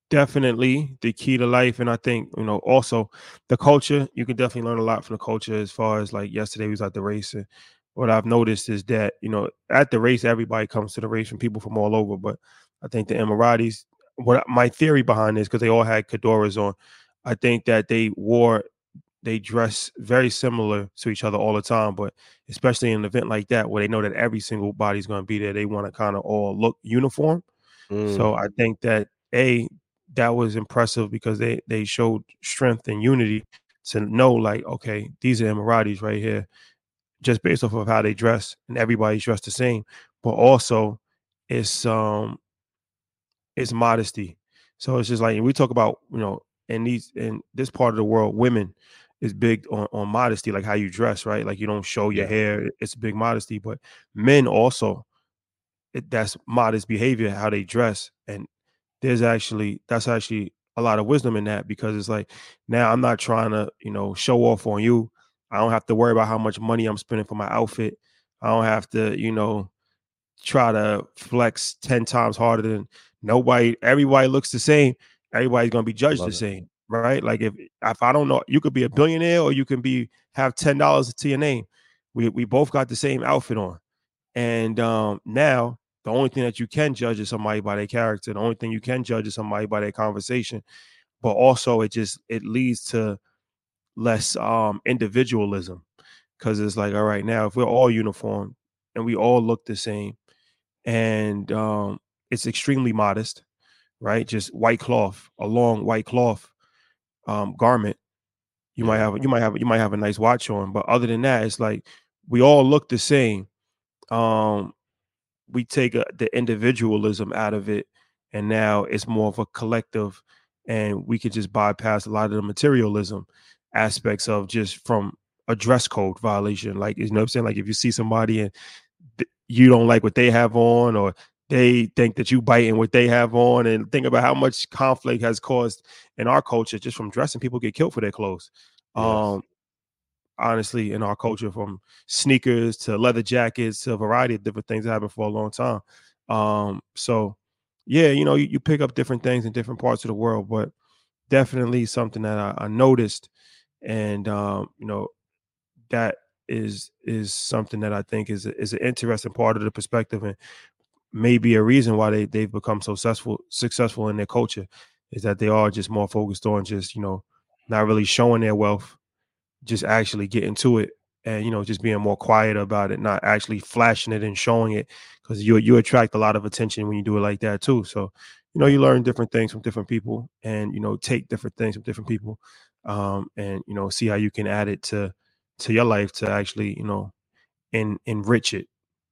definitely the key to life. And I think, also the culture, you can definitely learn a lot from the culture. As far as like yesterday we was at the race, and what I've noticed is that, at the race, everybody comes to the race from people from all over. But I think the Emiratis, what my theory behind this, because they all had fedoras on, I think that they dress very similar to each other all the time, but especially in an event like that where they know that every single body's going to be there, they want to kind of all look uniform. So I think that that was impressive because they showed strength and unity to know, like, okay, these are Emiratis right here, just based off of how they dress, and everybody's dressed the same. But also, it's it's modesty. So it's just like we talk about, in this part of the world, women is big on modesty, like how you dress, right? Like you don't show your hair. It's big modesty. But men also, that's modest behavior, how they dress. And that's actually a lot of wisdom in that, because it's like, now I'm not trying to, show off on you. I don't have to worry about how much money I'm spending for my outfit. I don't have to, try to flex 10 times harder than everybody looks the same. Everybody's going to be judged the same, right? Like if I don't know, you could be a billionaire or you can have $10 to your name. We both got the same outfit on. And now the only thing that you can judge is somebody by their character. The only thing you can judge is somebody by their conversation. But also it leads to less individualism, because it's like, all right, now if we're all uniform and we all look the same, and it's extremely modest, right? Just white cloth, a long white cloth garment. You might have a nice watch on, but other than that, it's like we all look the same. We take the individualism out of it, and now it's more of a collective, and we could just bypass a lot of the materialism aspects of just from a dress code violation. Like, what I'm saying? Like if you see somebody and you don't like what they have on, or they think that you biting what they have on, and think about how much conflict has caused in our culture just from dressing. People get killed for their clothes. Honestly, in our culture, from sneakers to leather jackets to a variety of different things that happen for a long time. So yeah, you pick up different things in different parts of the world, but definitely something that I noticed. And that is something that I think is an interesting part of the perspective, and maybe a reason why they've become so successful in their culture, is that they are just more focused on just, not really showing their wealth, just actually getting to it, and just being more quiet about it, not actually flashing it and showing it, because you attract a lot of attention when you do it like that too. So you learn different things from different people, and take different things from different people, and see how you can add it to your life to actually enrich it.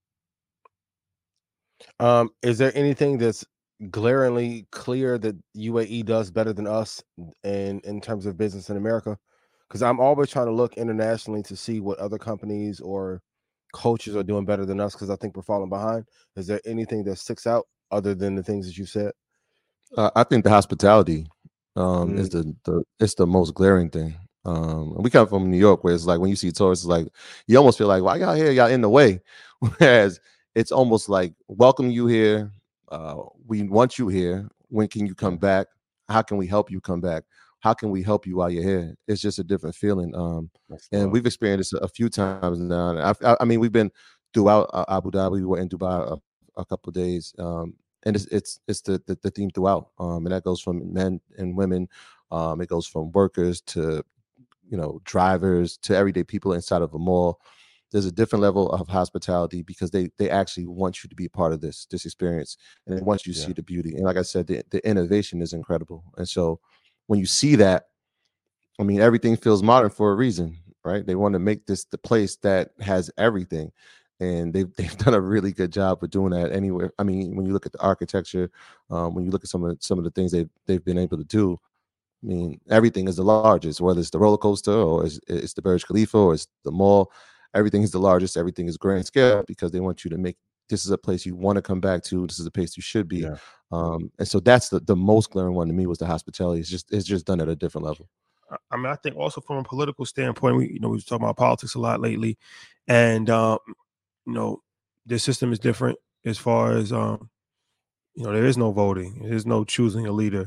Is there anything that's glaringly clear that UAE does better than us in terms of business in America? Because I'm always trying to look internationally to see what other companies or coaches are doing better than us, because I think we're falling behind. Is there anything that sticks out other than the things that you said? I think the hospitality is it's the most glaring thing. And we come from New York, where it's like when you see tourists, it's like you almost feel like, why y'all here? Y'all in the way. Whereas it's almost like, welcome you here. We want you here. When can you come back? How can we help you come back? How can we help you while you're here? It's just a different feeling. And we've experienced this a few times now. And I mean, we've been throughout Abu Dhabi. We were in Dubai a couple of days. And it's the theme throughout. And that goes from men and women. It goes from workers to, drivers to everyday people inside of a mall. There's a different level of hospitality, because they actually want you to be a part of this experience, and they want you to see the beauty. And like I said, the innovation is incredible. And so when you see that, I mean, everything feels modern for a reason, right? They want to make this the place that has everything. And they've done a really good job of doing that anywhere. I mean, when you look at the architecture, when you look at some of the things they've been able to do, I mean, everything is the largest, whether it's the roller coaster or it's the Burj Khalifa or it's the mall. Everything is the largest. Everything is grand scale, because they want you to make this is a place you want to come back to. This is a place you should be. Yeah. And so that's the most glaring one to me, was the hospitality. It's just done at a different level. I mean, I think also from a political standpoint, we've talking about politics a lot lately, and the system is different as far as there is no voting, there is no choosing a leader.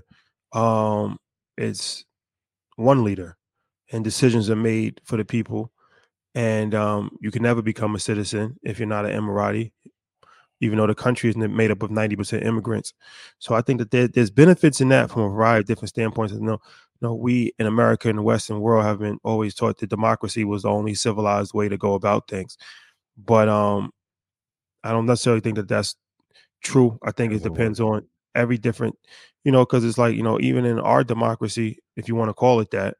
It's one leader, and decisions are made for the people. And you can never become a citizen if you're not an Emirati, even though the country is made up of 90% immigrants. So I think that there's benefits in that from a variety of different standpoints. And we in America and the Western world have been always taught that democracy was the only civilized way to go about things. But I don't necessarily think that that's true. I think it depends on every different, because it's like, even in our democracy, if you want to call it that,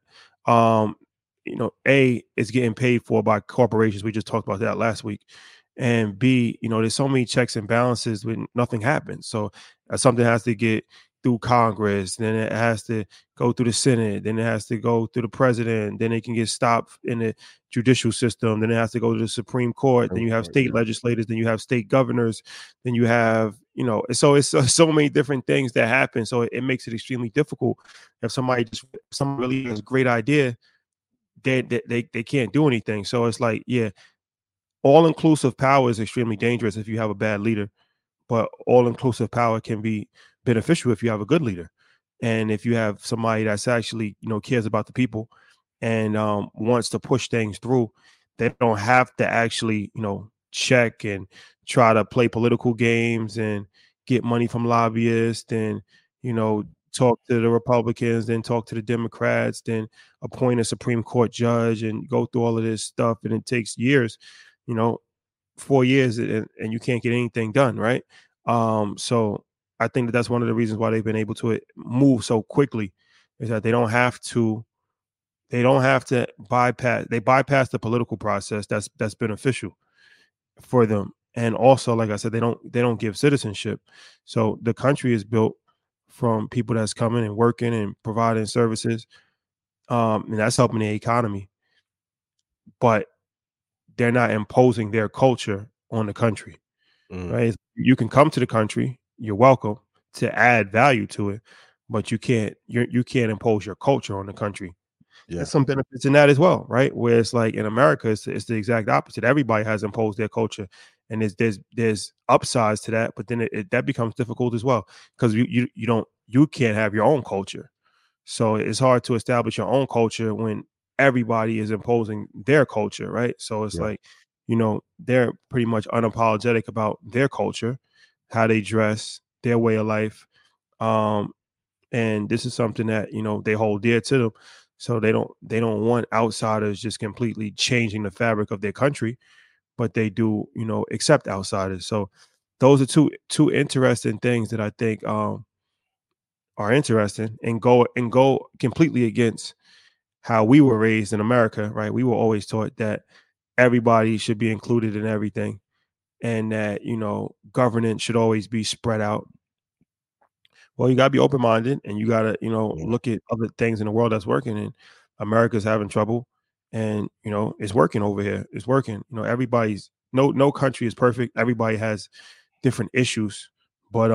A, it's getting paid for by corporations. We just talked about that last week. And B, there's so many checks and balances when nothing happens. So something has to get through Congress, then it has to go through the Senate, then it has to go through the president, then it can get stopped in the judicial system, then it has to go to the Supreme Court, then you have state legislators, then you have state governors, then you have, so it's so many different things that happen. So it makes it extremely difficult. If someone really has a great idea, they can't do anything. So it's like, yeah, all-inclusive power is extremely dangerous if you have a bad leader, but all-inclusive power can be beneficial if you have a good leader. And if you have somebody that's actually, cares about the people and wants to push things through, they don't have to actually, check and try to play political games and get money from lobbyists and, talk to the Republicans, then talk to the Democrats, then appoint a Supreme Court judge and go through all of this stuff. And it takes years, 4 years, and you can't get anything done, right? So I think that's one of the reasons why they've been able to move so quickly, is that they don't have to bypass the political process that's beneficial for them. And also, like I said, they don't give citizenship. So the country is built from people that's coming and working and providing services, and that's helping the economy. But they're not imposing their culture on the country, right? You can come to the country, you're welcome to add value to it, but you can't impose your culture on the country. Yeah. There's some benefits in that as well, right? Where it's like in America, it's the exact opposite. Everybody has imposed their culture, and there's upsides to that, but then that becomes difficult as well, because you can't have your own culture. So it's hard to establish your own culture when everybody is imposing their culture, right? So it's like, they're pretty much unapologetic about their culture, how they dress, their way of life. And this is something that, they hold dear to them. So they don't want outsiders just completely changing the fabric of their country, but they do, accept outsiders. So those are two interesting things that I think are interesting, and go completely against how we were raised in America, right? We were always taught that everybody should be included in everything, and that, governance should always be spread out. Well, you gotta be open-minded, and you gotta, look at other things in the world that's working, and America's having trouble, and, it's working over here. It's working. Everybody's no country is perfect. Everybody has different issues, but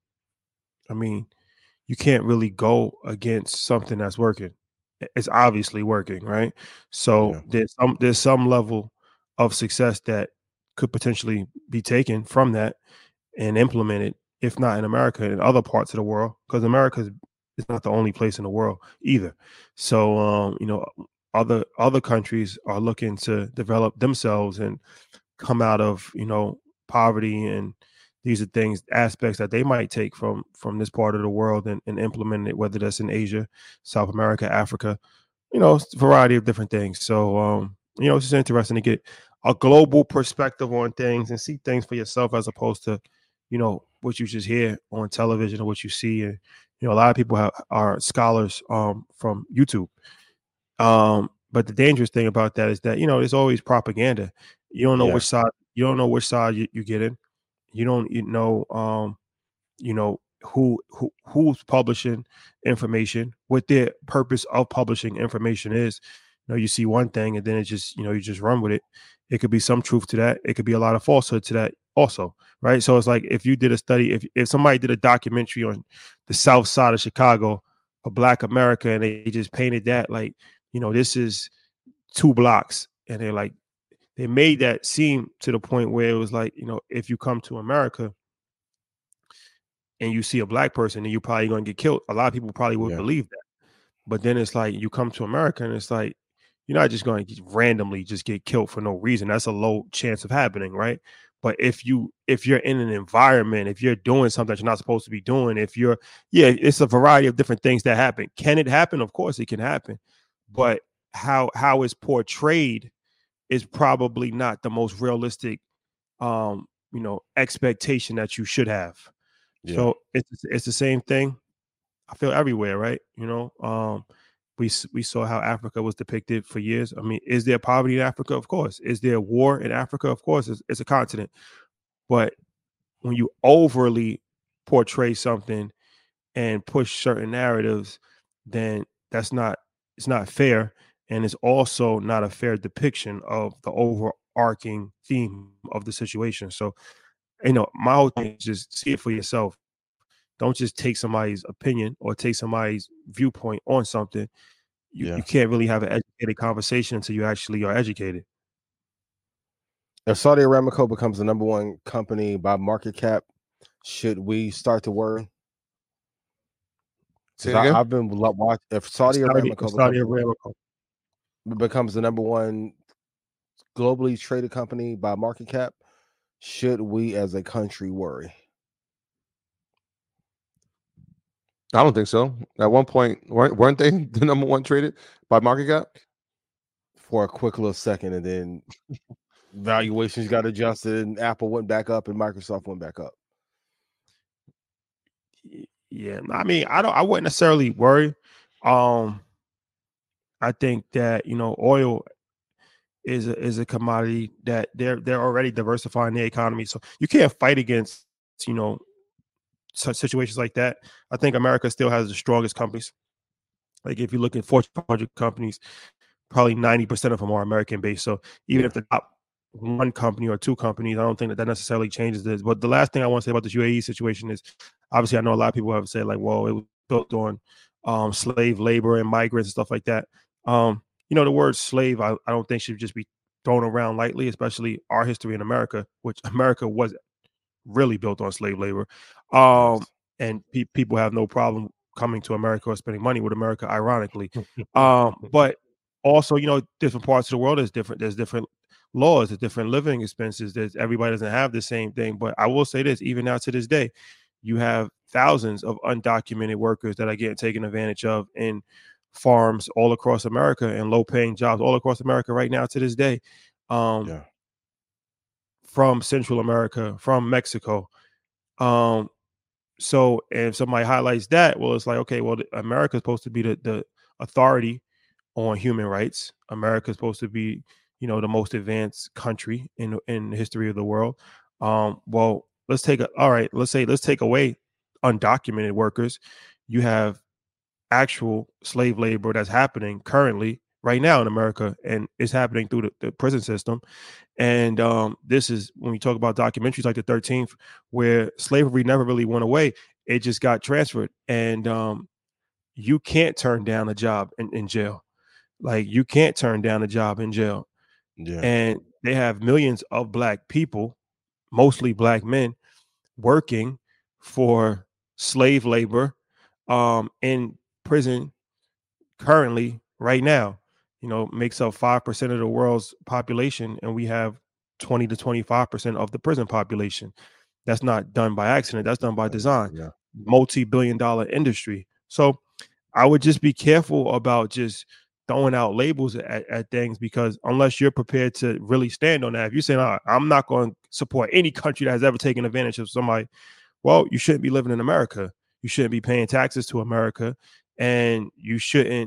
I mean, you can't really go against something that's working. It's obviously working, right? So there's some level of success that could potentially be taken from that and implemented, if not in America, in other parts of the world, because America is not the only place in the world either. So other countries are looking to develop themselves and come out of poverty, and these are aspects that they might take from this part of the world and implement it, whether that's in Asia, South America, Africa, a variety of different things. So, it's just interesting to get a global perspective on things and see things for yourself, as opposed to, what you just hear on television or what you see. And, a lot of people are scholars from YouTube. But the dangerous thing about that is that, there's always propaganda. You don't know which side, you get in. You don't know who's publishing information, what their purpose of publishing information is. You see one thing, and then it just, you just run with it. It could be some truth to that. It could be a lot of falsehood to that also, right? So it's like, if you did a study, if somebody did a documentary on the South Side of Chicago for Black America, and they just painted that like, this is 2 blocks, and they're like, they made that seem to the point where it was like, if you come to America, and you see a black person, and you're probably going to get killed. A lot of people probably would Yeah. believe that. But then it's like you come to America, and it's like you're not just going to randomly just get killed for no reason. That's a low chance of happening, right? But if you're in an environment, if you're doing something that you're not supposed to be doing, it's a variety of different things that happen. Can it happen? Of course, it can happen. But how it's portrayed is probably not the most realistic, expectation that you should have. Yeah. So it's the same thing. I feel everywhere, right? We saw how Africa was depicted for years. I mean, is there poverty in Africa? Of course. Is there war in Africa? Of course. It's a continent. But when you overly portray something and push certain narratives, then it's not fair, and it's also not a fair depiction of the overarching theme of the situation. So, my whole thing is just see it for yourself. Don't just take somebody's opinion or take somebody's viewpoint on something. You can't really have an educated conversation until you actually are educated. If Saudi Aramco becomes the number one company by market cap, should we start to worry? Say it again? I've been watching. If Saudi Aramco becomes the number one globally traded company by market cap, should we as a country worry? I don't think so. At one point, weren't they the number one traded by market cap? For a quick little second, and then valuations got adjusted, and Apple went back up, and Microsoft went back up. Yeah, I mean, I wouldn't necessarily worry. I think that oil is a commodity that they're already diversifying the economy, so you can't fight against such situations like that. I think America still has the strongest companies. Like if you look at Fortune 500 companies, probably 90% of them are American based. So even if the top one company or two companies, I don't think that necessarily changes this. But the last thing I want to say about this UAE situation is, obviously, I know a lot of people have said like, well, it was built on slave labor and migrants and stuff like that. The word slave, I don't think should just be thrown around lightly, especially our history in America, which America was really built on slave labor. And people have no problem coming to America or spending money with America, ironically. But also, different parts of the world is different. There's different laws, there's different living expenses. Everybody doesn't have the same thing. But I will say this, even now to this day, you have thousands of undocumented workers that are getting taken advantage of in farms all across America and low-paying jobs all across America right now to this day. From Central America, from Mexico. So if somebody highlights that, well, it's like, okay, well, America is supposed to be the authority on human rights. America is supposed to be, the most advanced country in the history of the world. Well, let's take away undocumented workers. You have actual slave labor that's happening currently right now in America, and it's happening through the prison system. And this is when we talk about documentaries like The 13th, where slavery never really went away. It just got transferred. And you can't turn down a job in jail. Like, you can't turn down a job in jail. Yeah. And they have millions of black people, mostly black men, working for slave labor in prison currently right now. Makes up 5% of the world's population, and we have 20 to 25% of the prison population. That's not done by accident. That's done by design. Yeah. Multi-billion-dollar industry. So I would just be careful about just throwing out labels at things, because unless you're prepared to really stand on that, if you're saying, I'm not going to support any country that has ever taken advantage of somebody, well, you shouldn't be living in America. You shouldn't be paying taxes to America, and you shouldn't,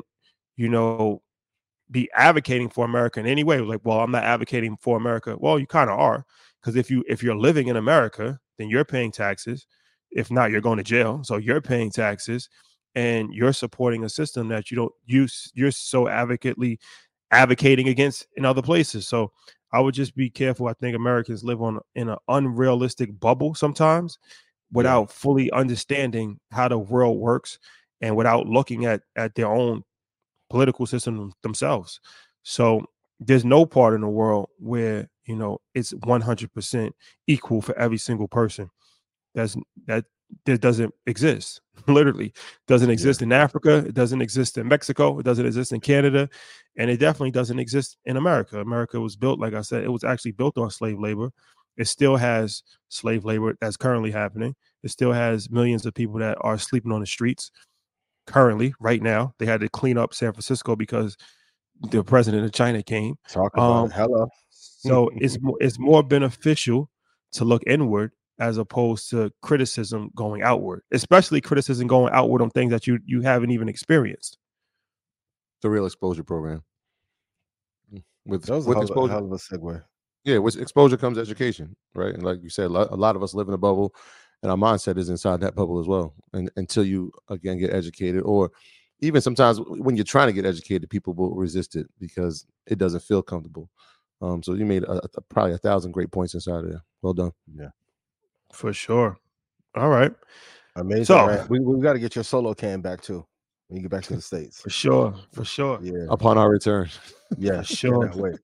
be advocating for America in any way. Like, well, I'm not advocating for America. Well, you kind of are, because if you're living in America, then you're paying taxes. If not, you're going to jail. So you're paying taxes, and you're supporting a system that you're so advocating against in other places. So I would just be careful. I think Americans live in an unrealistic bubble sometimes, without fully understanding how the world works, and without looking at their own political system themselves. So there's no part in the world where it's 100% equal for every single person. That that doesn't exist. Literally doesn't exist in Africa. It doesn't exist in Mexico. It doesn't exist in Canada, and it definitely doesn't exist in America. America was built, like I said, it was actually built on slave labor. It still has slave labor that's currently happening. It still has millions of people that are sleeping on the streets currently, right now. They had to clean up San Francisco because the president of China came. Talk about it. Hello. So it's more beneficial to look inward as opposed to criticism going outward, especially criticism going outward on things that you haven't even experienced. The real exposure program. With Hell of a segue. Yeah, with exposure comes education, right? And like you said, a lot of us live in a bubble, and our mindset is inside that bubble as well. And until you again get educated, or even sometimes when you're trying to get educated, people will resist it because it doesn't feel comfortable. So you made probably 1,000 great points inside of there. Well done. Yeah, for sure. All right, amazing. So right? we got to get your solo cam back too when you get back to the States. For sure. Yeah, upon our return. Yeah, sure. Wait.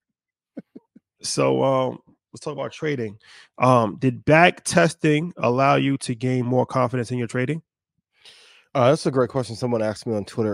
So let's talk about trading. Did back testing allow you to gain more confidence in your trading? That's a great question. Someone asked me on Twitter.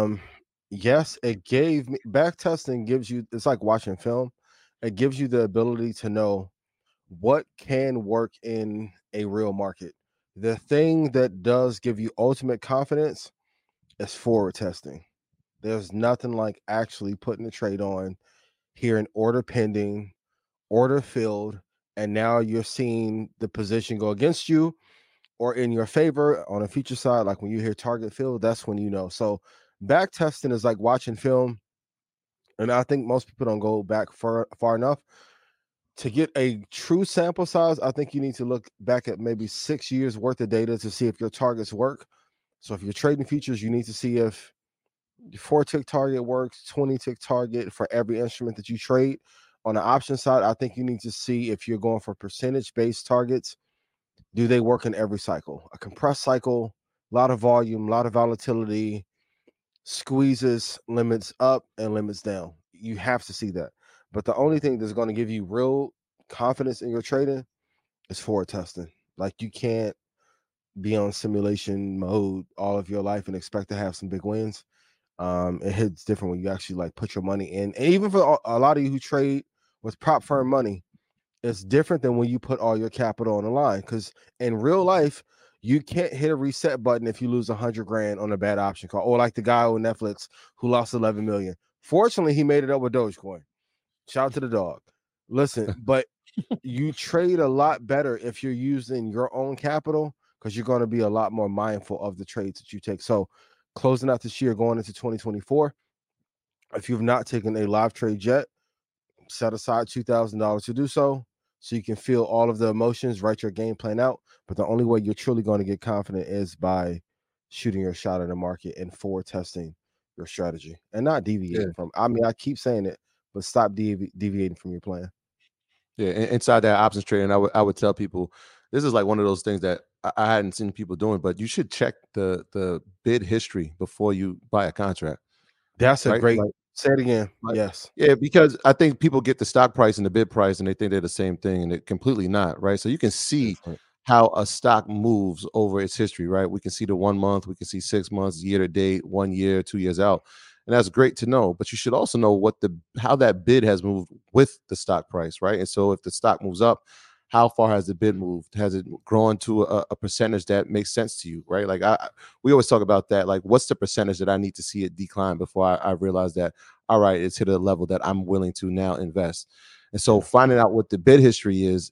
Yes, it gave me back testing gives you, it's like watching film. It gives you the ability to know what can work in a real market. The thing that does give you ultimate confidence is forward testing. There's nothing like actually putting the trade on, hearing order pending, order filled, and now you're seeing the position go against you or in your favor on a future side. Like when you hear target filled, that's when you know. So back testing is like watching film, and I think most people don't go back far enough to get a true sample size. I think you need to look back at maybe 6 years worth of data to see if your targets work. So if you're trading futures, you need to see if your 4-tick target works, 20-tick target for every instrument that you trade. On the option side, I think you need to see if you're going for percentage-based targets. Do they work in every cycle? A compressed cycle, a lot of volume, a lot of volatility, squeezes limits up and limits down. You have to see that. But the only thing that's going to give you real confidence in your trading is forward testing. Like you can't be on simulation mode all of your life and expect to have some big wins. It hits different when you actually like put your money in. And even for a lot of you who trade with prop firm money, it's different than when you put all your capital on the line. Because in real life, you can't hit a reset button if you lose $100,000 on a bad option call, or like the guy on Netflix who lost 11 million. Fortunately, he made it up with Dogecoin. Shout out to the dog. Listen, but you trade a lot better if you're using your own capital because you're going to be a lot more mindful of the trades that you take. So closing out this year, going into 2024, if you've not taken a live trade yet, set aside $2,000 to do so you can feel all of the emotions, write your game plan out. But the only way you're truly going to get confident is by shooting your shot at the market and forward testing your strategy and not deviating from. I mean, I keep saying it, but stop deviating from your plan. Yeah, inside that options trading, I would tell people this is like one of those things that I hadn't seen people doing, but you should check the bid history before you buy a contract. That's a great. Say it again. Yes. Yeah, because I think people get the stock price and the bid price and they think they're the same thing, and they're completely not, right? So you can see how a stock moves over its history, right? We can see the 1 month, we can see 6 months, year to date, 1 year, 2 years out. And that's great to know. But you should also know how that bid has moved with the stock price, right? And so if the stock moves up, how far has the bid moved? Has it grown to a percentage that makes sense to you, right? Like we always talk about that. Like, what's the percentage that I need to see it decline before I realize that, all right, it's hit a level that I'm willing to now invest. And so finding out what the bid history is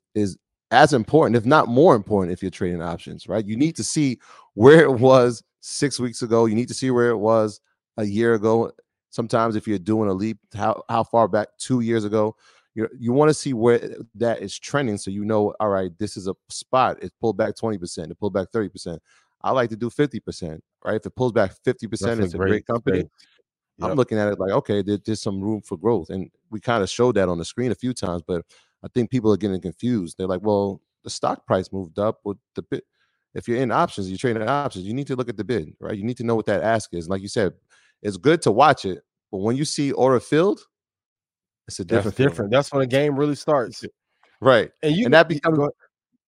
as important, if not more important, if you're trading options, right? You need to see where it was 6 weeks ago. You need to see where it was a year ago. Sometimes if you're doing a leap, how far back 2 years ago. You want to see where that is trending, so you know, all right, this is a spot. It pulled back 20%. It pulled back 30%. I like to do 50%, right? If it pulls back 50%, it's a great company. Yep. I'm looking at it like, okay, there's some room for growth, and we kind of showed that on the screen a few times. But I think people are getting confused. They're like, well, the stock price moved up with the bid. If you're in options, you're trading options, you need to look at the bid, right? You need to know what that ask is. Like you said, it's good to watch it, but when you see order filled, it's a different. That's when the game really starts, right? And that becomes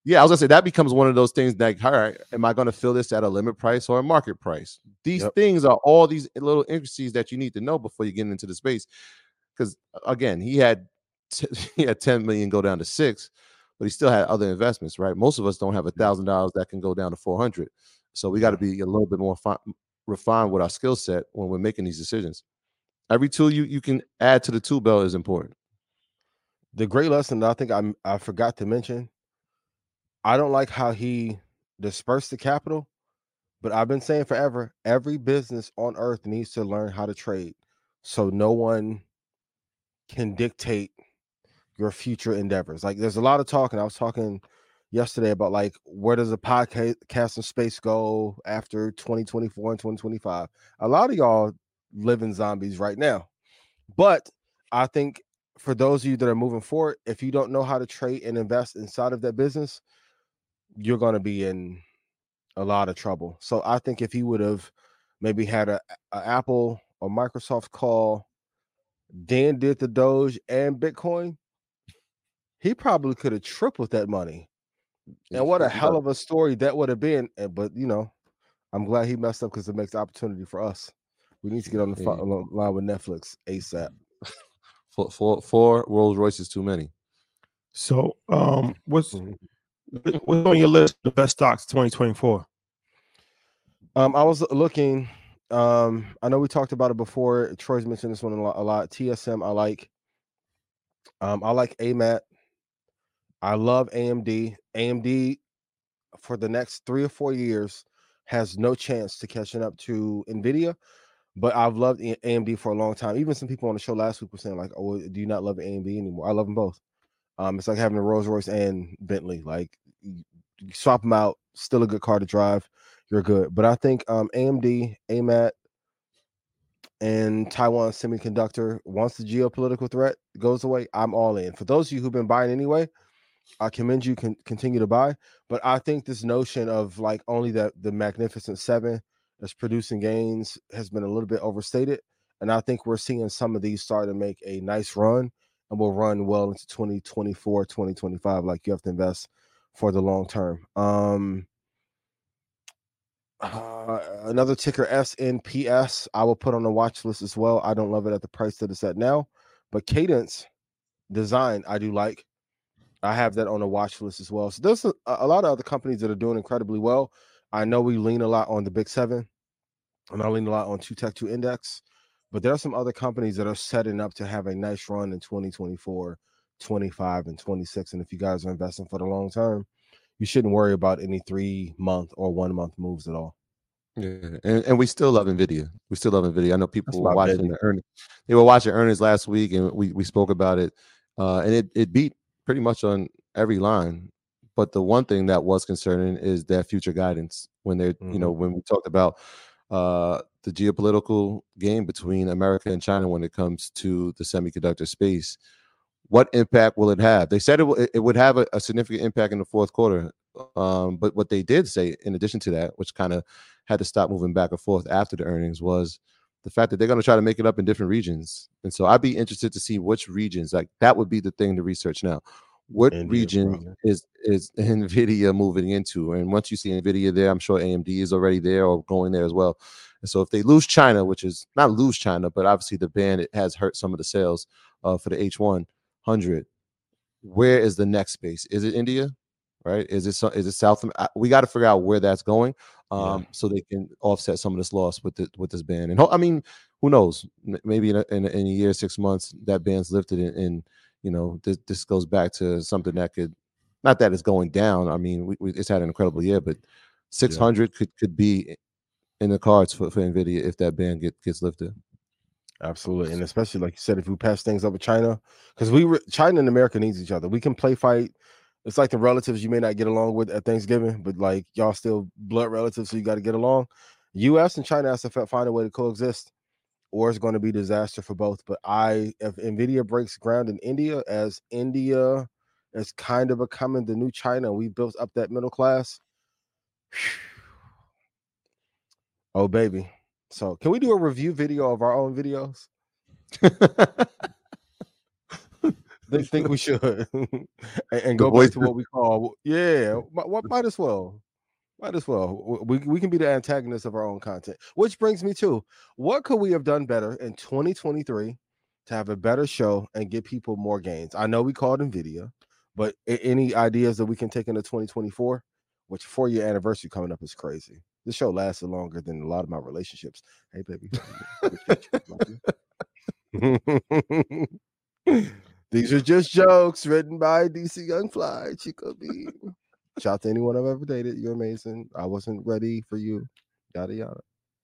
Yeah, I was gonna say that becomes one of those things like, all right, am I gonna fill this at a limit price or a market price? These things are all these little intricacies that you need to know before you get into the space. Because again, he had 10 million go down to 6, but he still had other investments, right? Most of us don't have $1,000 that can go down to 400. So we got to be a little bit more refined with our skill set when we're making these decisions. Every tool you can add to the tool belt is important. The great lesson that I think I forgot to mention, I don't like how he dispersed the capital, but I've been saying forever, every business on earth needs to learn how to trade so no one can dictate your future endeavors. Like there's a lot of talk, and I was talking yesterday about like where does the podcasting space go after 2024 and 2025. A lot of y'all living zombies right now, but I think for those of you that are moving forward, if you don't know how to trade and invest inside of that business, you're going to be in a lot of trouble. So I think if he would have maybe had a Apple or Microsoft call, then did the Doge and Bitcoin, he probably could have tripled that money. And what a hell of a story that would have been. But, you know, I'm glad he messed up because it makes opportunity for us. We need to get on the line with Netflix ASAP. Four Rolls Royces too many. So what's on your list of the best stocks 2024? I was looking. I know we talked about it before. Troy's mentioned this one a lot. TSM, I like. I like AMAT. I love AMD. AMD for the next 3 or 4 years has no chance to catching up to NVIDIA, but I've loved AMD for a long time. Even some people on the show last week were saying like, "Oh, do you not love AMD anymore?" I love them both. It's like having a Rolls Royce and Bentley. Like you swap them out, still a good car to drive. You're good. But I think AMD, AMAT, and Taiwan Semiconductor, once the geopolitical threat goes away, I'm all in. For those of you who've been buying anyway, I commend you, can continue to buy. But I think this notion of like only the Magnificent Seven that's producing gains has been a little bit overstated. And I think we're seeing some of these start to make a nice run and will run well into 2024, 2025. Like you have to invest for the long term. Another ticker, SNPS, I will put on the watch list as well. I don't love it at the price that it's at now, but Cadence Design, I do like. I have that on the watch list as well. So there's a lot of other companies that are doing incredibly well. I know we lean a lot on the Big Seven, and I lean a lot on 2Tech2 Index, but there are some other companies that are setting up to have a nice run in 2024, 25, and 26. And if you guys are investing for the long term, you shouldn't worry about any 3-month or 1-month moves at all. Yeah, and we still love NVIDIA. We still love NVIDIA. I know people were watching the earnings. They were watching earnings last week, and we spoke about it. And it beat pretty much on every line. But the one thing that was concerning is that future guidance when they're, you know, when we talked about the geopolitical game between America and China when it comes to the semiconductor space. What impact will it have? They said it would have a significant impact in the fourth quarter. But what they did say, in addition to that, which kind of had to stop moving back and forth after the earnings, was the fact that they're going to try to make it up in different regions. And so I'd be interested to see which regions, like that would be the thing to research now. What region is NVIDIA moving into? And once you see NVIDIA there, I'm sure AMD is already there or going there as well. And so if they lose China, which is not lose China, but obviously the ban, it has hurt some of the sales for the H100. Where is the next space? Is it India? Right? Is it South? We got to figure out where that's going, so they can offset some of this loss with this ban. And I mean, who knows? Maybe in a year, 6 months, that ban's lifted, and you know, this goes back to something that could, not that it's going down. I mean, it's had an incredible year, but 600 could be in the cards for NVIDIA if that ban gets lifted. Absolutely, and especially like you said, if we pass things up with China, because China and America needs each other. We can play fight. It's like the relatives you may not get along with at Thanksgiving, but like y'all still blood relatives, so you got to get along. U.S. and China has to find a way to coexist, or it's going to be disaster for both. But if NVIDIA breaks ground in India, as India is kind of becoming the new China, we built up that middle class. Oh baby! So can we do a review video of our own videos? think we should, and The go voice- back to what we call, might as well. Might as well. We can be the antagonists of our own content. Which brings me to, what could we have done better in 2023 to have a better show and get people more gains? I know we called NVIDIA, but any ideas that we can take into 2024? Which 4-year anniversary coming up is crazy. This show lasted longer than a lot of my relationships. Hey, baby. These are just jokes written by DC Young Fly, Chico B. Shout out to anyone I've ever dated. You're amazing. I wasn't ready for you. Yada yada.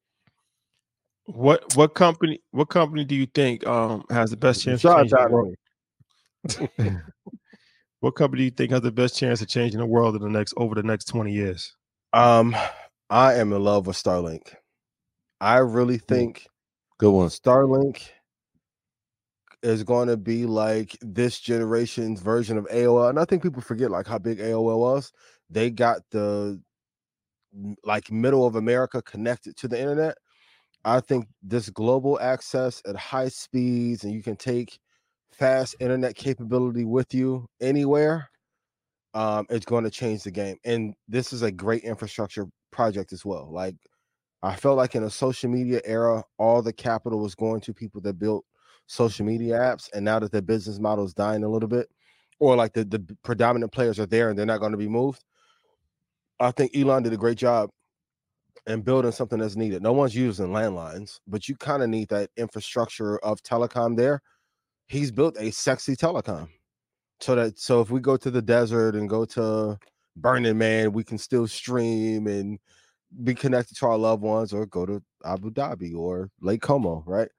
What company do you think has the best chance of Shout changing the out world? to me. What company do you think has the best chance of changing the world over the next 20 years? I am in love with Starlink. I really think Good one. Starlink is going to be like this generation's version of AOL. And I think people forget like how big AOL was. They got the like middle of America connected to the internet. I think this global access at high speeds, and you can take fast internet capability with you anywhere, it's going to change the game. And this is a great infrastructure project as well. Like, I felt like in a social media era, all the capital was going to people that built social media apps, and now that the business model is dying a little bit, or like the predominant players are there and they're not going to be moved, I think Elon did a great job in building something that's needed. No one's using landlines, but you kind of need that infrastructure of telecom there. He's built a sexy telecom, so if we go to the desert and go to Burning Man, we can still stream and be connected to our loved ones, or go to Abu Dhabi or Lake Como, right?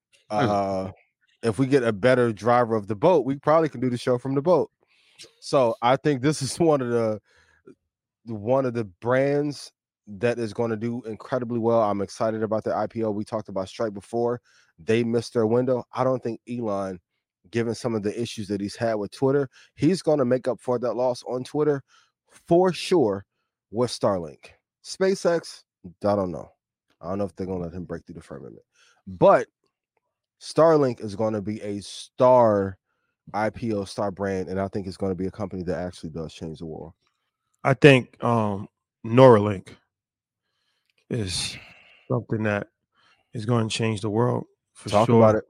If we get a better driver of the boat, we probably can do the show from the boat. So I think this is one of the brands that is going to do incredibly well. I'm excited about the IPO. We talked about Stripe before. They missed their window. I don't think Elon, given some of the issues that he's had with Twitter, he's going to make up for that loss on Twitter for sure with Starlink. SpaceX, I don't know. I don't know if they're going to let him break through the firmament. But Starlink is going to be a star IPO, star brand, and I think it's going to be a company that actually does change the world. I think Neuralink is something that is going to change the world for Talk sure. about it.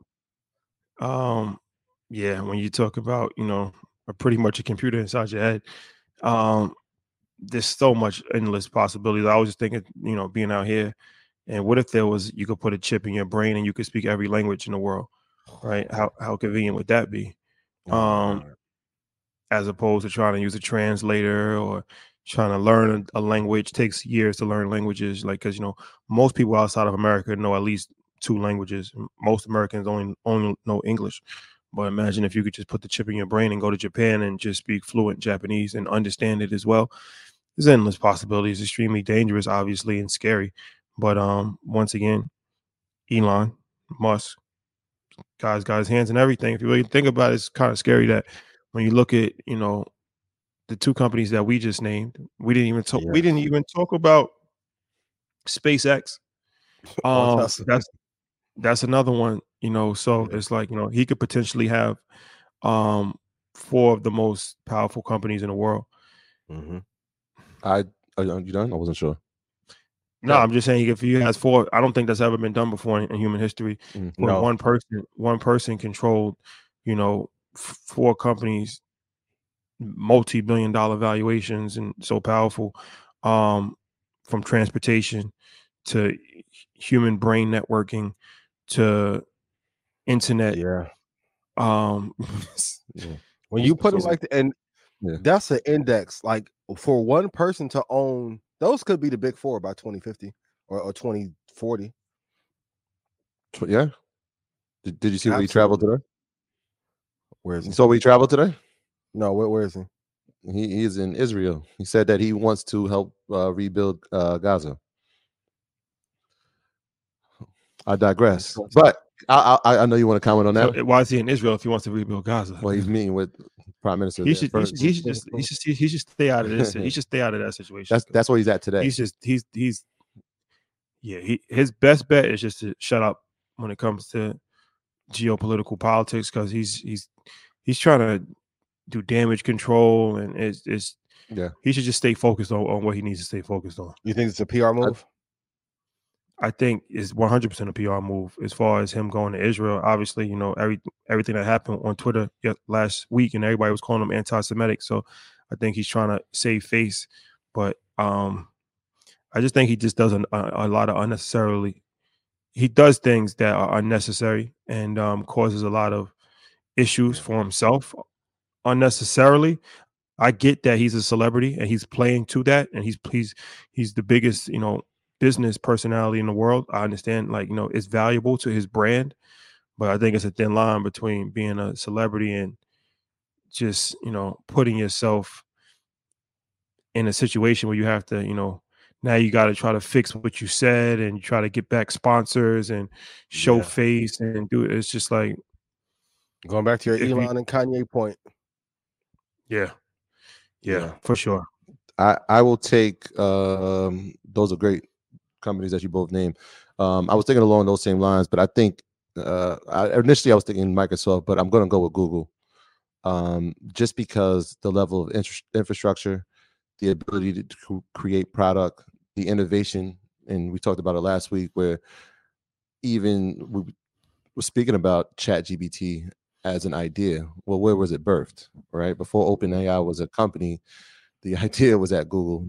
Yeah, when you talk about, pretty much a computer inside your head, there's so much endless possibilities. I was just thinking, being out here, and what if you could put a chip in your brain and you could speak every language in the world, right? How convenient would that be? As opposed to trying to use a translator or trying to learn a language. Takes years to learn languages, because most people outside of America know at least 2 languages. Most Americans only know English. But imagine if you could just put the chip in your brain and go to Japan and just speak fluent Japanese and understand it as well. There's endless possibilities. Extremely dangerous, obviously, and scary. But once again, Elon Musk, guys got his hands in everything. If you really think about it, it's kind of scary that when you look at the 2 companies that we just named, we didn't even talk. Yes. We didn't even talk about SpaceX. That's another one. So it's like he could potentially have 4 of the most powerful companies in the world. Mm-hmm. Are you done? I wasn't sure. No, I'm just saying if he has 4, I don't think that's ever been done before in human history. Where one person controlled, 4 companies, multi-billion-dollar valuations, and so powerful, from transportation to human brain networking to internet. Yeah. Yeah. When you put it like that, and that's an index. Like, for one person to own, those could be the big 4 by 2050 or 2040. Yeah. Did you see where he traveled today? Where is he? You saw where he traveled today? No, where is he? He is in Israel. He said that he wants to help rebuild Gaza. I digress, but I know you want to comment on that. So why is he in Israel if he wants to rebuild Gaza? Well, he's meeting with Prime Minister. He should just stay out of this. He should stay out of that situation. That's where he's at today. His best bet is just to shut up when it comes to geopolitical politics, because he's he's trying to do damage control, and it's Yeah. he should just stay focused on what he needs to stay focused on. You think it's a PR move? I think it's 100% a PR move as far as him going to Israel. Obviously, you know, everything that happened on Twitter last week, and everybody was calling him anti-Semitic. So I think he's trying to save face. But I just think he just does a lot of unnecessarily. He does things that are unnecessary and causes a lot of issues for himself unnecessarily. I get that he's a celebrity and he's playing to that, and he's the biggest, you know, business personality in the world. I understand, like, you know, it's valuable to his brand, but I think it's a thin line between being a celebrity and just, you know, putting yourself in a situation where you have to, you know, now you got to try to fix what you said and try to get back sponsors and show face and do it. It's just like going back to your Elon and Kanye point. Yeah, for sure. I will take those are great companies that you both named. I was thinking along those same lines, but I think initially I was thinking Microsoft, but I'm going to go with Google, just because the level of infrastructure, the ability to create product, the innovation, and we talked about it last week, where even we were speaking about ChatGPT as an idea. Well, where was it birthed? Right before OpenAI was a company, the idea was at Google.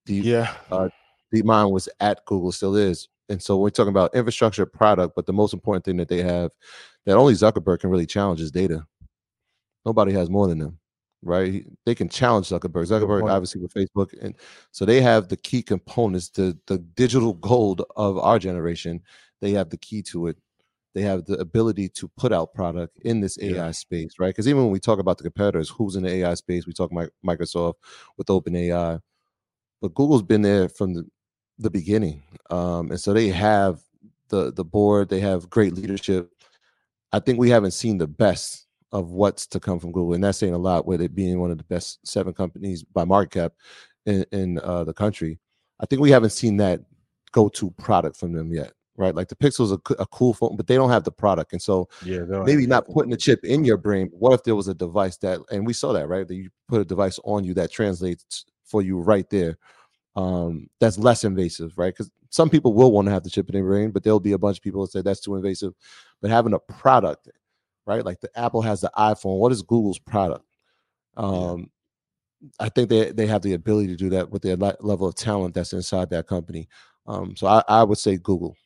DeepMind was at Google, still is. And so we're talking about infrastructure, product, but the most important thing that they have that only Zuckerberg can really challenge is data. Nobody has more than them, right? They can challenge Zuckerberg. Zuckerberg, obviously, with Facebook. And so they have the key components, the digital gold of our generation. They have the key to it. They have the ability to put out product in this AI space, right? Because even when we talk about the competitors, who's in the AI space, we talk about Microsoft with OpenAI, but Google's been there from the beginning, and so they have the board. They have great leadership. I think we haven't seen the best of what's to come from Google, and that's saying a lot with it being one of the best 7 companies by market cap in the country. I think we haven't seen that go-to product from them yet. Right, like the Pixel's a cool phone, but they don't have the product, and so maybe not putting a chip in your brain. What if there was a device that, and we saw that, right? That you put a device on you that translates for you right there. That's less invasive, right? Because some people will want to have the chip in their brain, but there'll be a bunch of people that say that's too invasive. But having a product, right? Like the Apple has the iPhone. What is Google's product? I think they have the ability to do that with their level of talent that's inside that company. So I would say Google.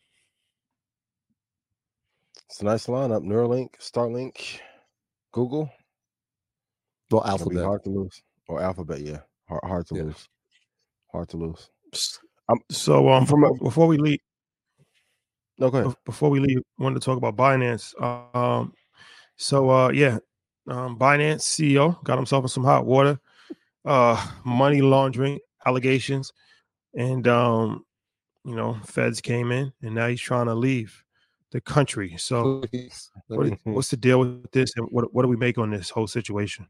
It's a nice lineup. Neuralink, Starlink, Google. Well, Alphabet. Hard to lose. Or Alphabet, yeah. Hard to lose. Hard to lose. So before we leave, go ahead. Before we leave, I wanted to talk about Binance. Binance CEO got himself in some hot water, money laundering allegations, and you know, feds came in, and now he's trying to leave the country. So what's the deal with this, and what do we make on this whole situation?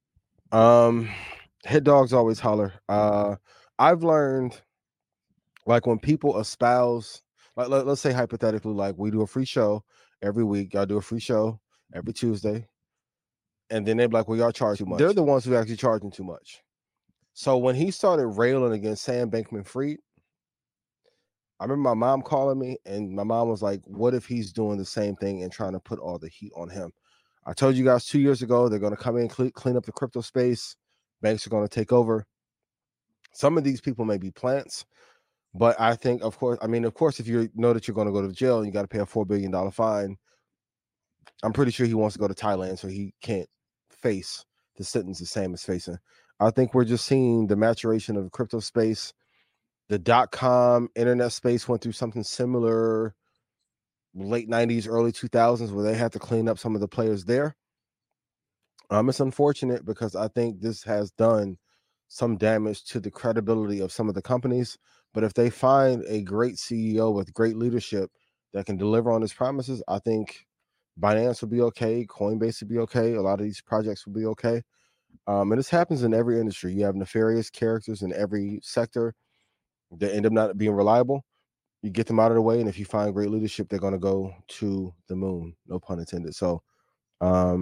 Head dogs always holler. I've learned, like, when people espouse, like, let's say hypothetically, like, we do a free show every week, y'all do a free show every Tuesday, and then they're like, well, y'all charge too much. They're the ones who actually charging too much. So when he started railing against Sam Bankman-Fried, I remember my mom calling me, and my mom was like, what if he's doing the same thing and trying to put all the heat on him? I told you guys 2 years ago, they're going to come in and clean up the crypto space. Banks are going to take over. Some of these people may be plants, but I think, of course, if you know that you're going to go to jail and you got to pay a $4 billion fine, I'm pretty sure he wants to go to Thailand so he can't face the sentence the Sam is facing. I think we're just seeing the maturation of the crypto space. The .com internet space went through something similar late 90s, early 2000s, where they had to clean up some of the players there. It's unfortunate because I think this has done some damage to the credibility of some of the companies. But if they find a great CEO with great leadership that can deliver on his promises, I think Binance will be okay. Coinbase will be okay. A lot of these projects will be okay. And this happens in every industry. You have nefarious characters in every sector that end up not being reliable. You get them out of the way, and if you find great leadership, they're going to go to the moon. No pun intended. So I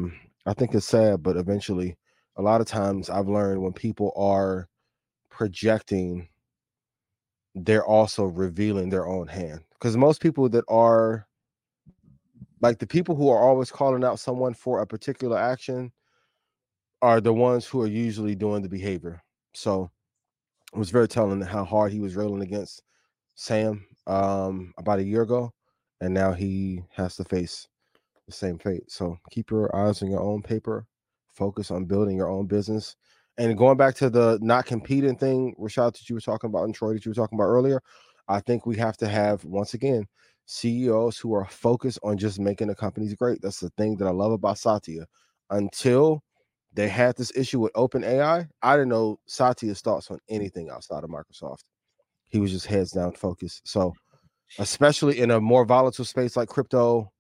I think it's sad, but eventually, a lot of times I've learned when people are projecting, they're also revealing their own hand. Because most people that are like the people who are always calling out someone for a particular action are the ones who are usually doing the behavior. So it was very telling how hard he was railing against Sam about a year ago, and now he has to face the same fate. So keep your eyes on your own paper, focus on building your own business. And going back to the not competing thing, Rashad, that you were talking about, and Troy, that you were talking about earlier, I think we have to have, once again, CEOs who are focused on just making the companies great. That's the thing that I love about Satya. Until they had this issue with OpenAI, I didn't know Satya's thoughts on anything outside of Microsoft. He was just heads down focused. So especially in a more volatile space like crypto,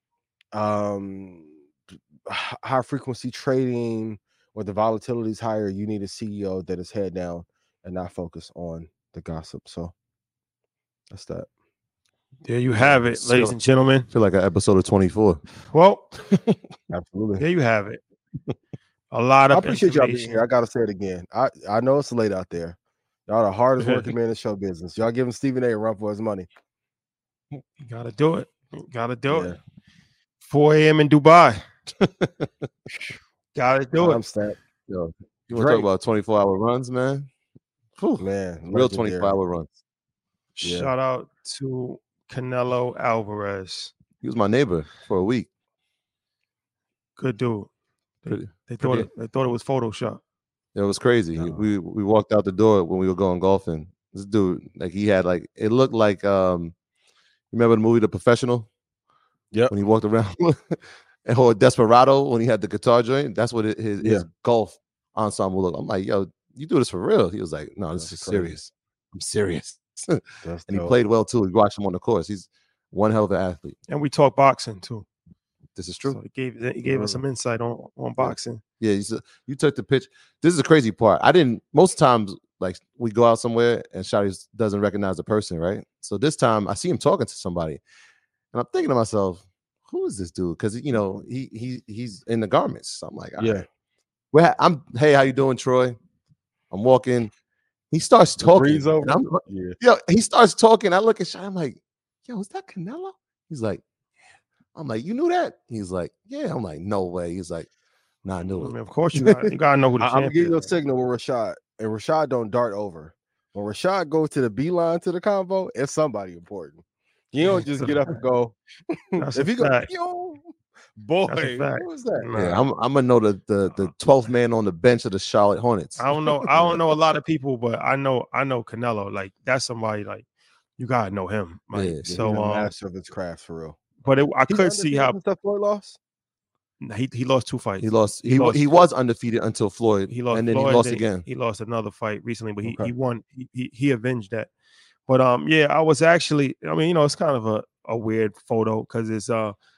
high frequency trading, where the volatility is higher, you need a CEO that is head down and not focus on the gossip. So that's that. There you have it, ladies and gentlemen. I feel like an episode of 24. Well, absolutely. There you have it. A lot of I appreciate y'all being here. I gotta say it again. I know it's late out there. Y'all the hardest working man in show business. Y'all giving Stephen A run for his money. You gotta do it. It. 4 a.m. in Dubai. Gotta do it. Yo, you want to talk about 24-hour runs, man? Whew, man, real 24-hour runs. Yeah. Shout out to Canelo Alvarez. He was my neighbor for a week. Good dude. They thought it was Photoshop. It was crazy. We walked out the door when we were going golfing. This dude, like he had like it looked like you remember the movie The Professional? Yeah. When he walked around or Desperado when he had the guitar joint. That's what his golf ensemble looked. I'm like, yo, you do this for real? He was like, no, this is serious. I'm serious. And he played well too. We watched him on the course. He's one hell of an athlete. And we talk boxing too. This is true. So he gave us some insight on boxing. Yeah, you took the pitch. This is the crazy part. Most times, like we go out somewhere and Shotty doesn't recognize the person, right? So this time I see him talking to somebody, and I'm thinking to myself, who is this dude? Because he's in the garments. So I'm like, hey, how you doing, Troy? I'm walking. He starts talking. He starts talking. I look at Shotty. I'm like, yo, is that Canelo? He's like, I'm like, you knew that? He's like, yeah. I'm like, no way. He's like, nah, I knew it. I mean, of course you gotta know who the champ is. I'm gonna give you a signal with Rashad, and Rashad don't dart over. When Rashad goes to the beeline to the convo, it's somebody important. You don't just get up and go. If you go, yo, boy, who is that? Yeah, I'm gonna know the 12th man on the bench of the Charlotte Hornets. I don't know a lot of people, but I know Canelo. Like that's somebody like you gotta know him. Like, so he's a master of his craft for real. But I could see how Floyd lost. He lost 2 fights. He was undefeated until Floyd. He lost, and then Floyd, he lost again. He lost another fight recently, but he won. He avenged that. But I was actually. I mean, it's kind of a weird photo because it's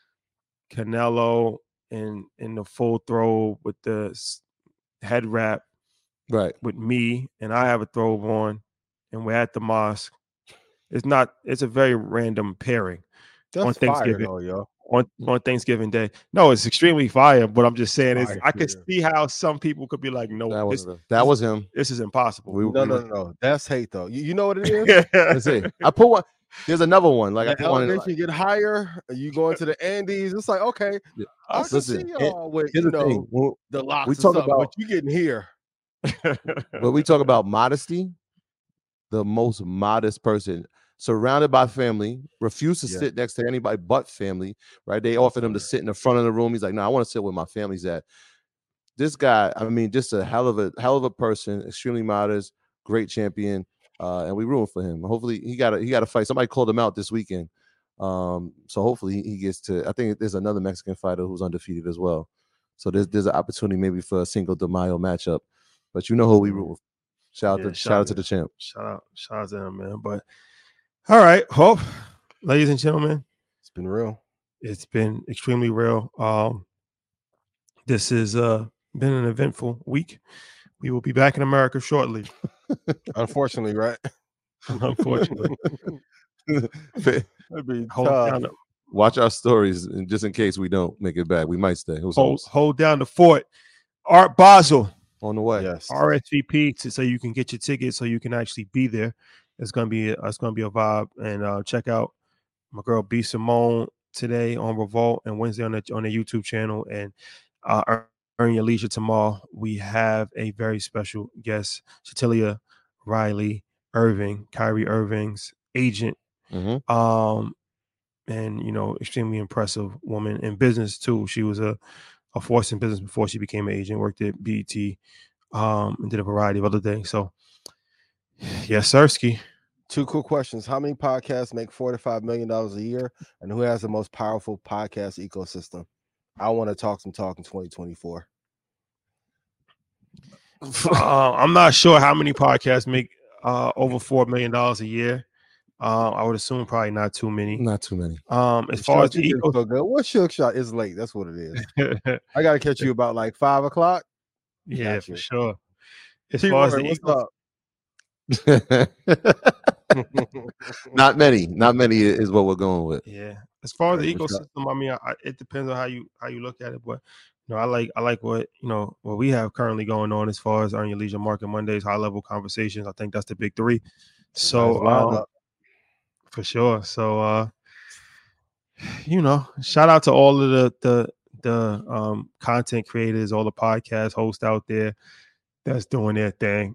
Canelo in the full throw with the head wrap, right? With me, and I have a throw on, and we're at the mosque. It's a very random pairing. That's on Thanksgiving, fire, yo. On Thanksgiving Day. No, it's extremely fire, but I'm just saying I could see how some people could be like, no, that was him. This is impossible. No. That's hate though. You know what it is? Let's see. I put one. There's another one. Like I put one. You get higher. You go into the Andes. It's like okay. I can see y'all with the locks. We talk about what you getting here. But we talk about modesty. The most modest person. Surrounded by family, refused to sit next to anybody but family, right? They offered him to sit in the front of the room. He's like, no, I want to sit where my family's at. This guy, I mean, just a hell of a person, extremely modest, great champion, and we rooting for him. Hopefully, he got a fight. Somebody called him out this weekend, so hopefully he gets to. I think there's another Mexican fighter who's undefeated as well. So there's an opportunity maybe for a Cinco de Mayo matchup, but you know who we root for. Shout out to the champ. Shout out to him, man. But all right, Hope, ladies and gentlemen, it's been real. It's been extremely real. This has been an eventful week. We will be back in America shortly. Unfortunately, right? Unfortunately. It'd be tough. Watch our stories, and just in case we don't make it back, we might stay. Hold down the fort. Art Basel on the way. Yes. RSVP so you can get your tickets, so you can actually be there. It's gonna be a vibe. And check out my girl B Simone today on Revolt, and Wednesday on the YouTube channel, and Earn Your Leisure tomorrow. We have a very special guest, Shatilia Riley Irving, Kyrie Irving's agent. Mm-hmm. And extremely impressive woman in business too. She was a force in business before she became an agent. Worked at BET, and did a variety of other things. So, yes, Sirski. 2 cool questions. How many podcasts make $4 to $5 million a year, and who has the most powerful podcast ecosystem? I want to talk some talk in 2024. I'm not sure how many podcasts make over $4 million a year. I would assume probably not too many. Not too many. As far as the so good. What Shook Shot is late? That's what it is. I gotta catch you about like 5 o'clock. Yeah, gotcha. For sure. As T. far as Roy, the not many is what we're going with. Yeah. As far as the ecosystem, I mean, it depends on how you look at it, but I like what what we have currently going on as far as Earn Your Leisure, Market Mondays, high level conversations. I think that's the big 3. So for sure. So shout out to all of the content creators, all the podcast hosts out there that's doing their thing.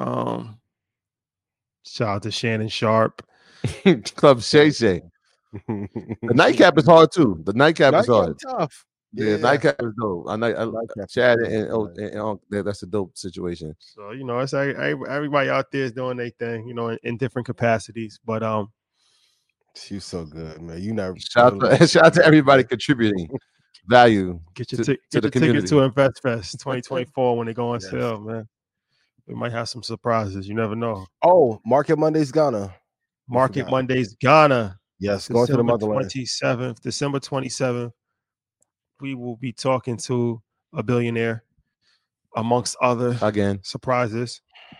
Shout out to Shannon Sharp, Club Shay Shay. The nightcap is hard too. The nightcap is hard. Tough. Yeah, nightcap is dope. I like Chad and that's a dope situation. So it's like everybody out there is doing their thing, in different capacities. But she's so good, man. You never shout out to everybody contributing value. Get your ticket to Invest Fest 2024 when they go on sale, man. We might have some surprises. You never know. Oh, Market Mondays Ghana. Market Mondays Ghana. Yes, going to the motherland. December 27th. We will be talking to a billionaire, amongst other surprises.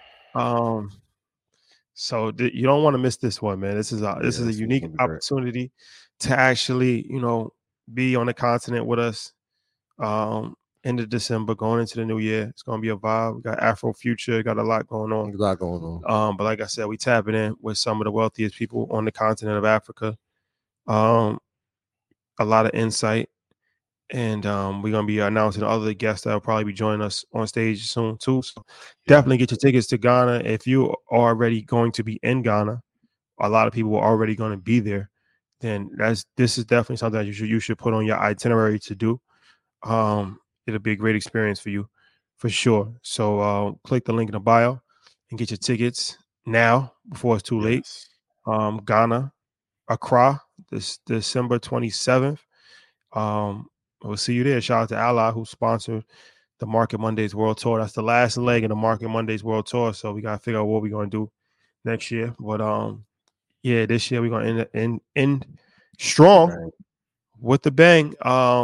So you don't want to miss this one, man. This is a unique opportunity to actually, be on the continent with us. End of December, going into the new year. It's gonna be a vibe. We got Afro Future, got a lot going on. But like I said, we tapping in with some of the wealthiest people on the continent of Africa. A lot of insight. And we're gonna be announcing other guests that will probably be joining us on stage soon too. So definitely get your tickets to Ghana. If you are already going to be in Ghana, a lot of people are already going to be there. Then this is definitely something that you should put on your itinerary to do. It'll be a great experience for you, for sure. So click the link in the bio and get your tickets now before it's too late. Ghana, Accra, this December 27th. We'll see you there. Shout out to Ally, who sponsored the Market Mondays World Tour. That's the last leg of the Market Mondays World Tour. So we gotta figure out what we're gonna do next year. But this year we're gonna end strong with the bang.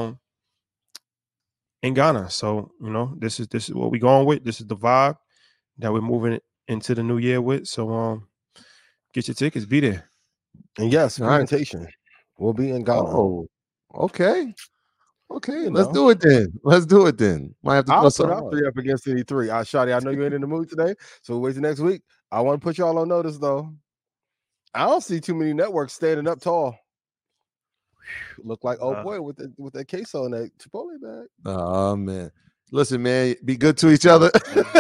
In Ghana. So, this is what we're going with. This is the vibe that we're moving into the new year with. So get your tickets, be there. And yes, presentation. We'll be in Ghana. Oh, okay. Let's do it then. Might have to I'll put our 3 up against any 3. Shawty, I know you ain't in the mood today, so we'll wait till next week. I want to put y'all on notice though. I don't see too many networks standing up tall. Look like boy with that queso in that Chipotle bag. Oh man, listen, man, be good to each other.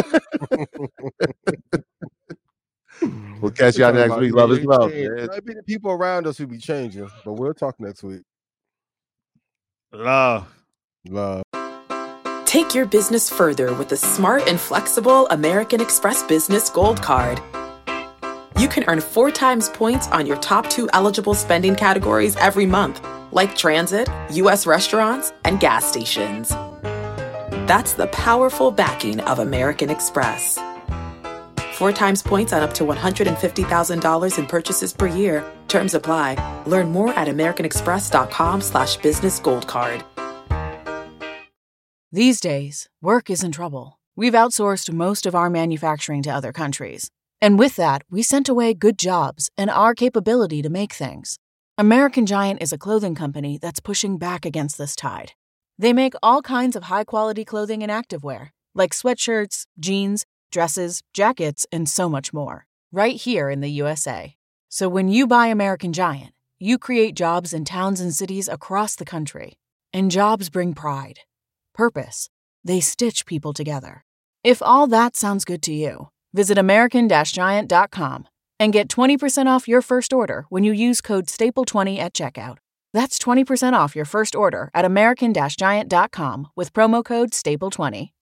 We'll catch y'all next week. Love is love. Might be the people around us who be changing, but we'll talk next week. Love. Take your business further with the smart and flexible American Express Business Gold Card. You can earn 4 times points on your top 2 eligible spending categories every month, like transit, U.S. restaurants, and gas stations. That's the powerful backing of American Express. 4 times points on up to $150,000 in purchases per year. Terms apply. Learn more at americanexpress.com/business gold card. These days, work is in trouble. We've outsourced most of our manufacturing to other countries. And with that, we sent away good jobs and our capability to make things. American Giant is a clothing company that's pushing back against this tide. They make all kinds of high-quality clothing and activewear, like sweatshirts, jeans, dresses, jackets, and so much more, right here in the USA. So when you buy American Giant, you create jobs in towns and cities across the country. And jobs bring pride, purpose. They stitch people together. If all that sounds good to you, visit American-Giant.com and get 20% off your first order when you use code STAPLE20 at checkout. That's 20% off your first order at American-Giant.com with promo code STAPLE20.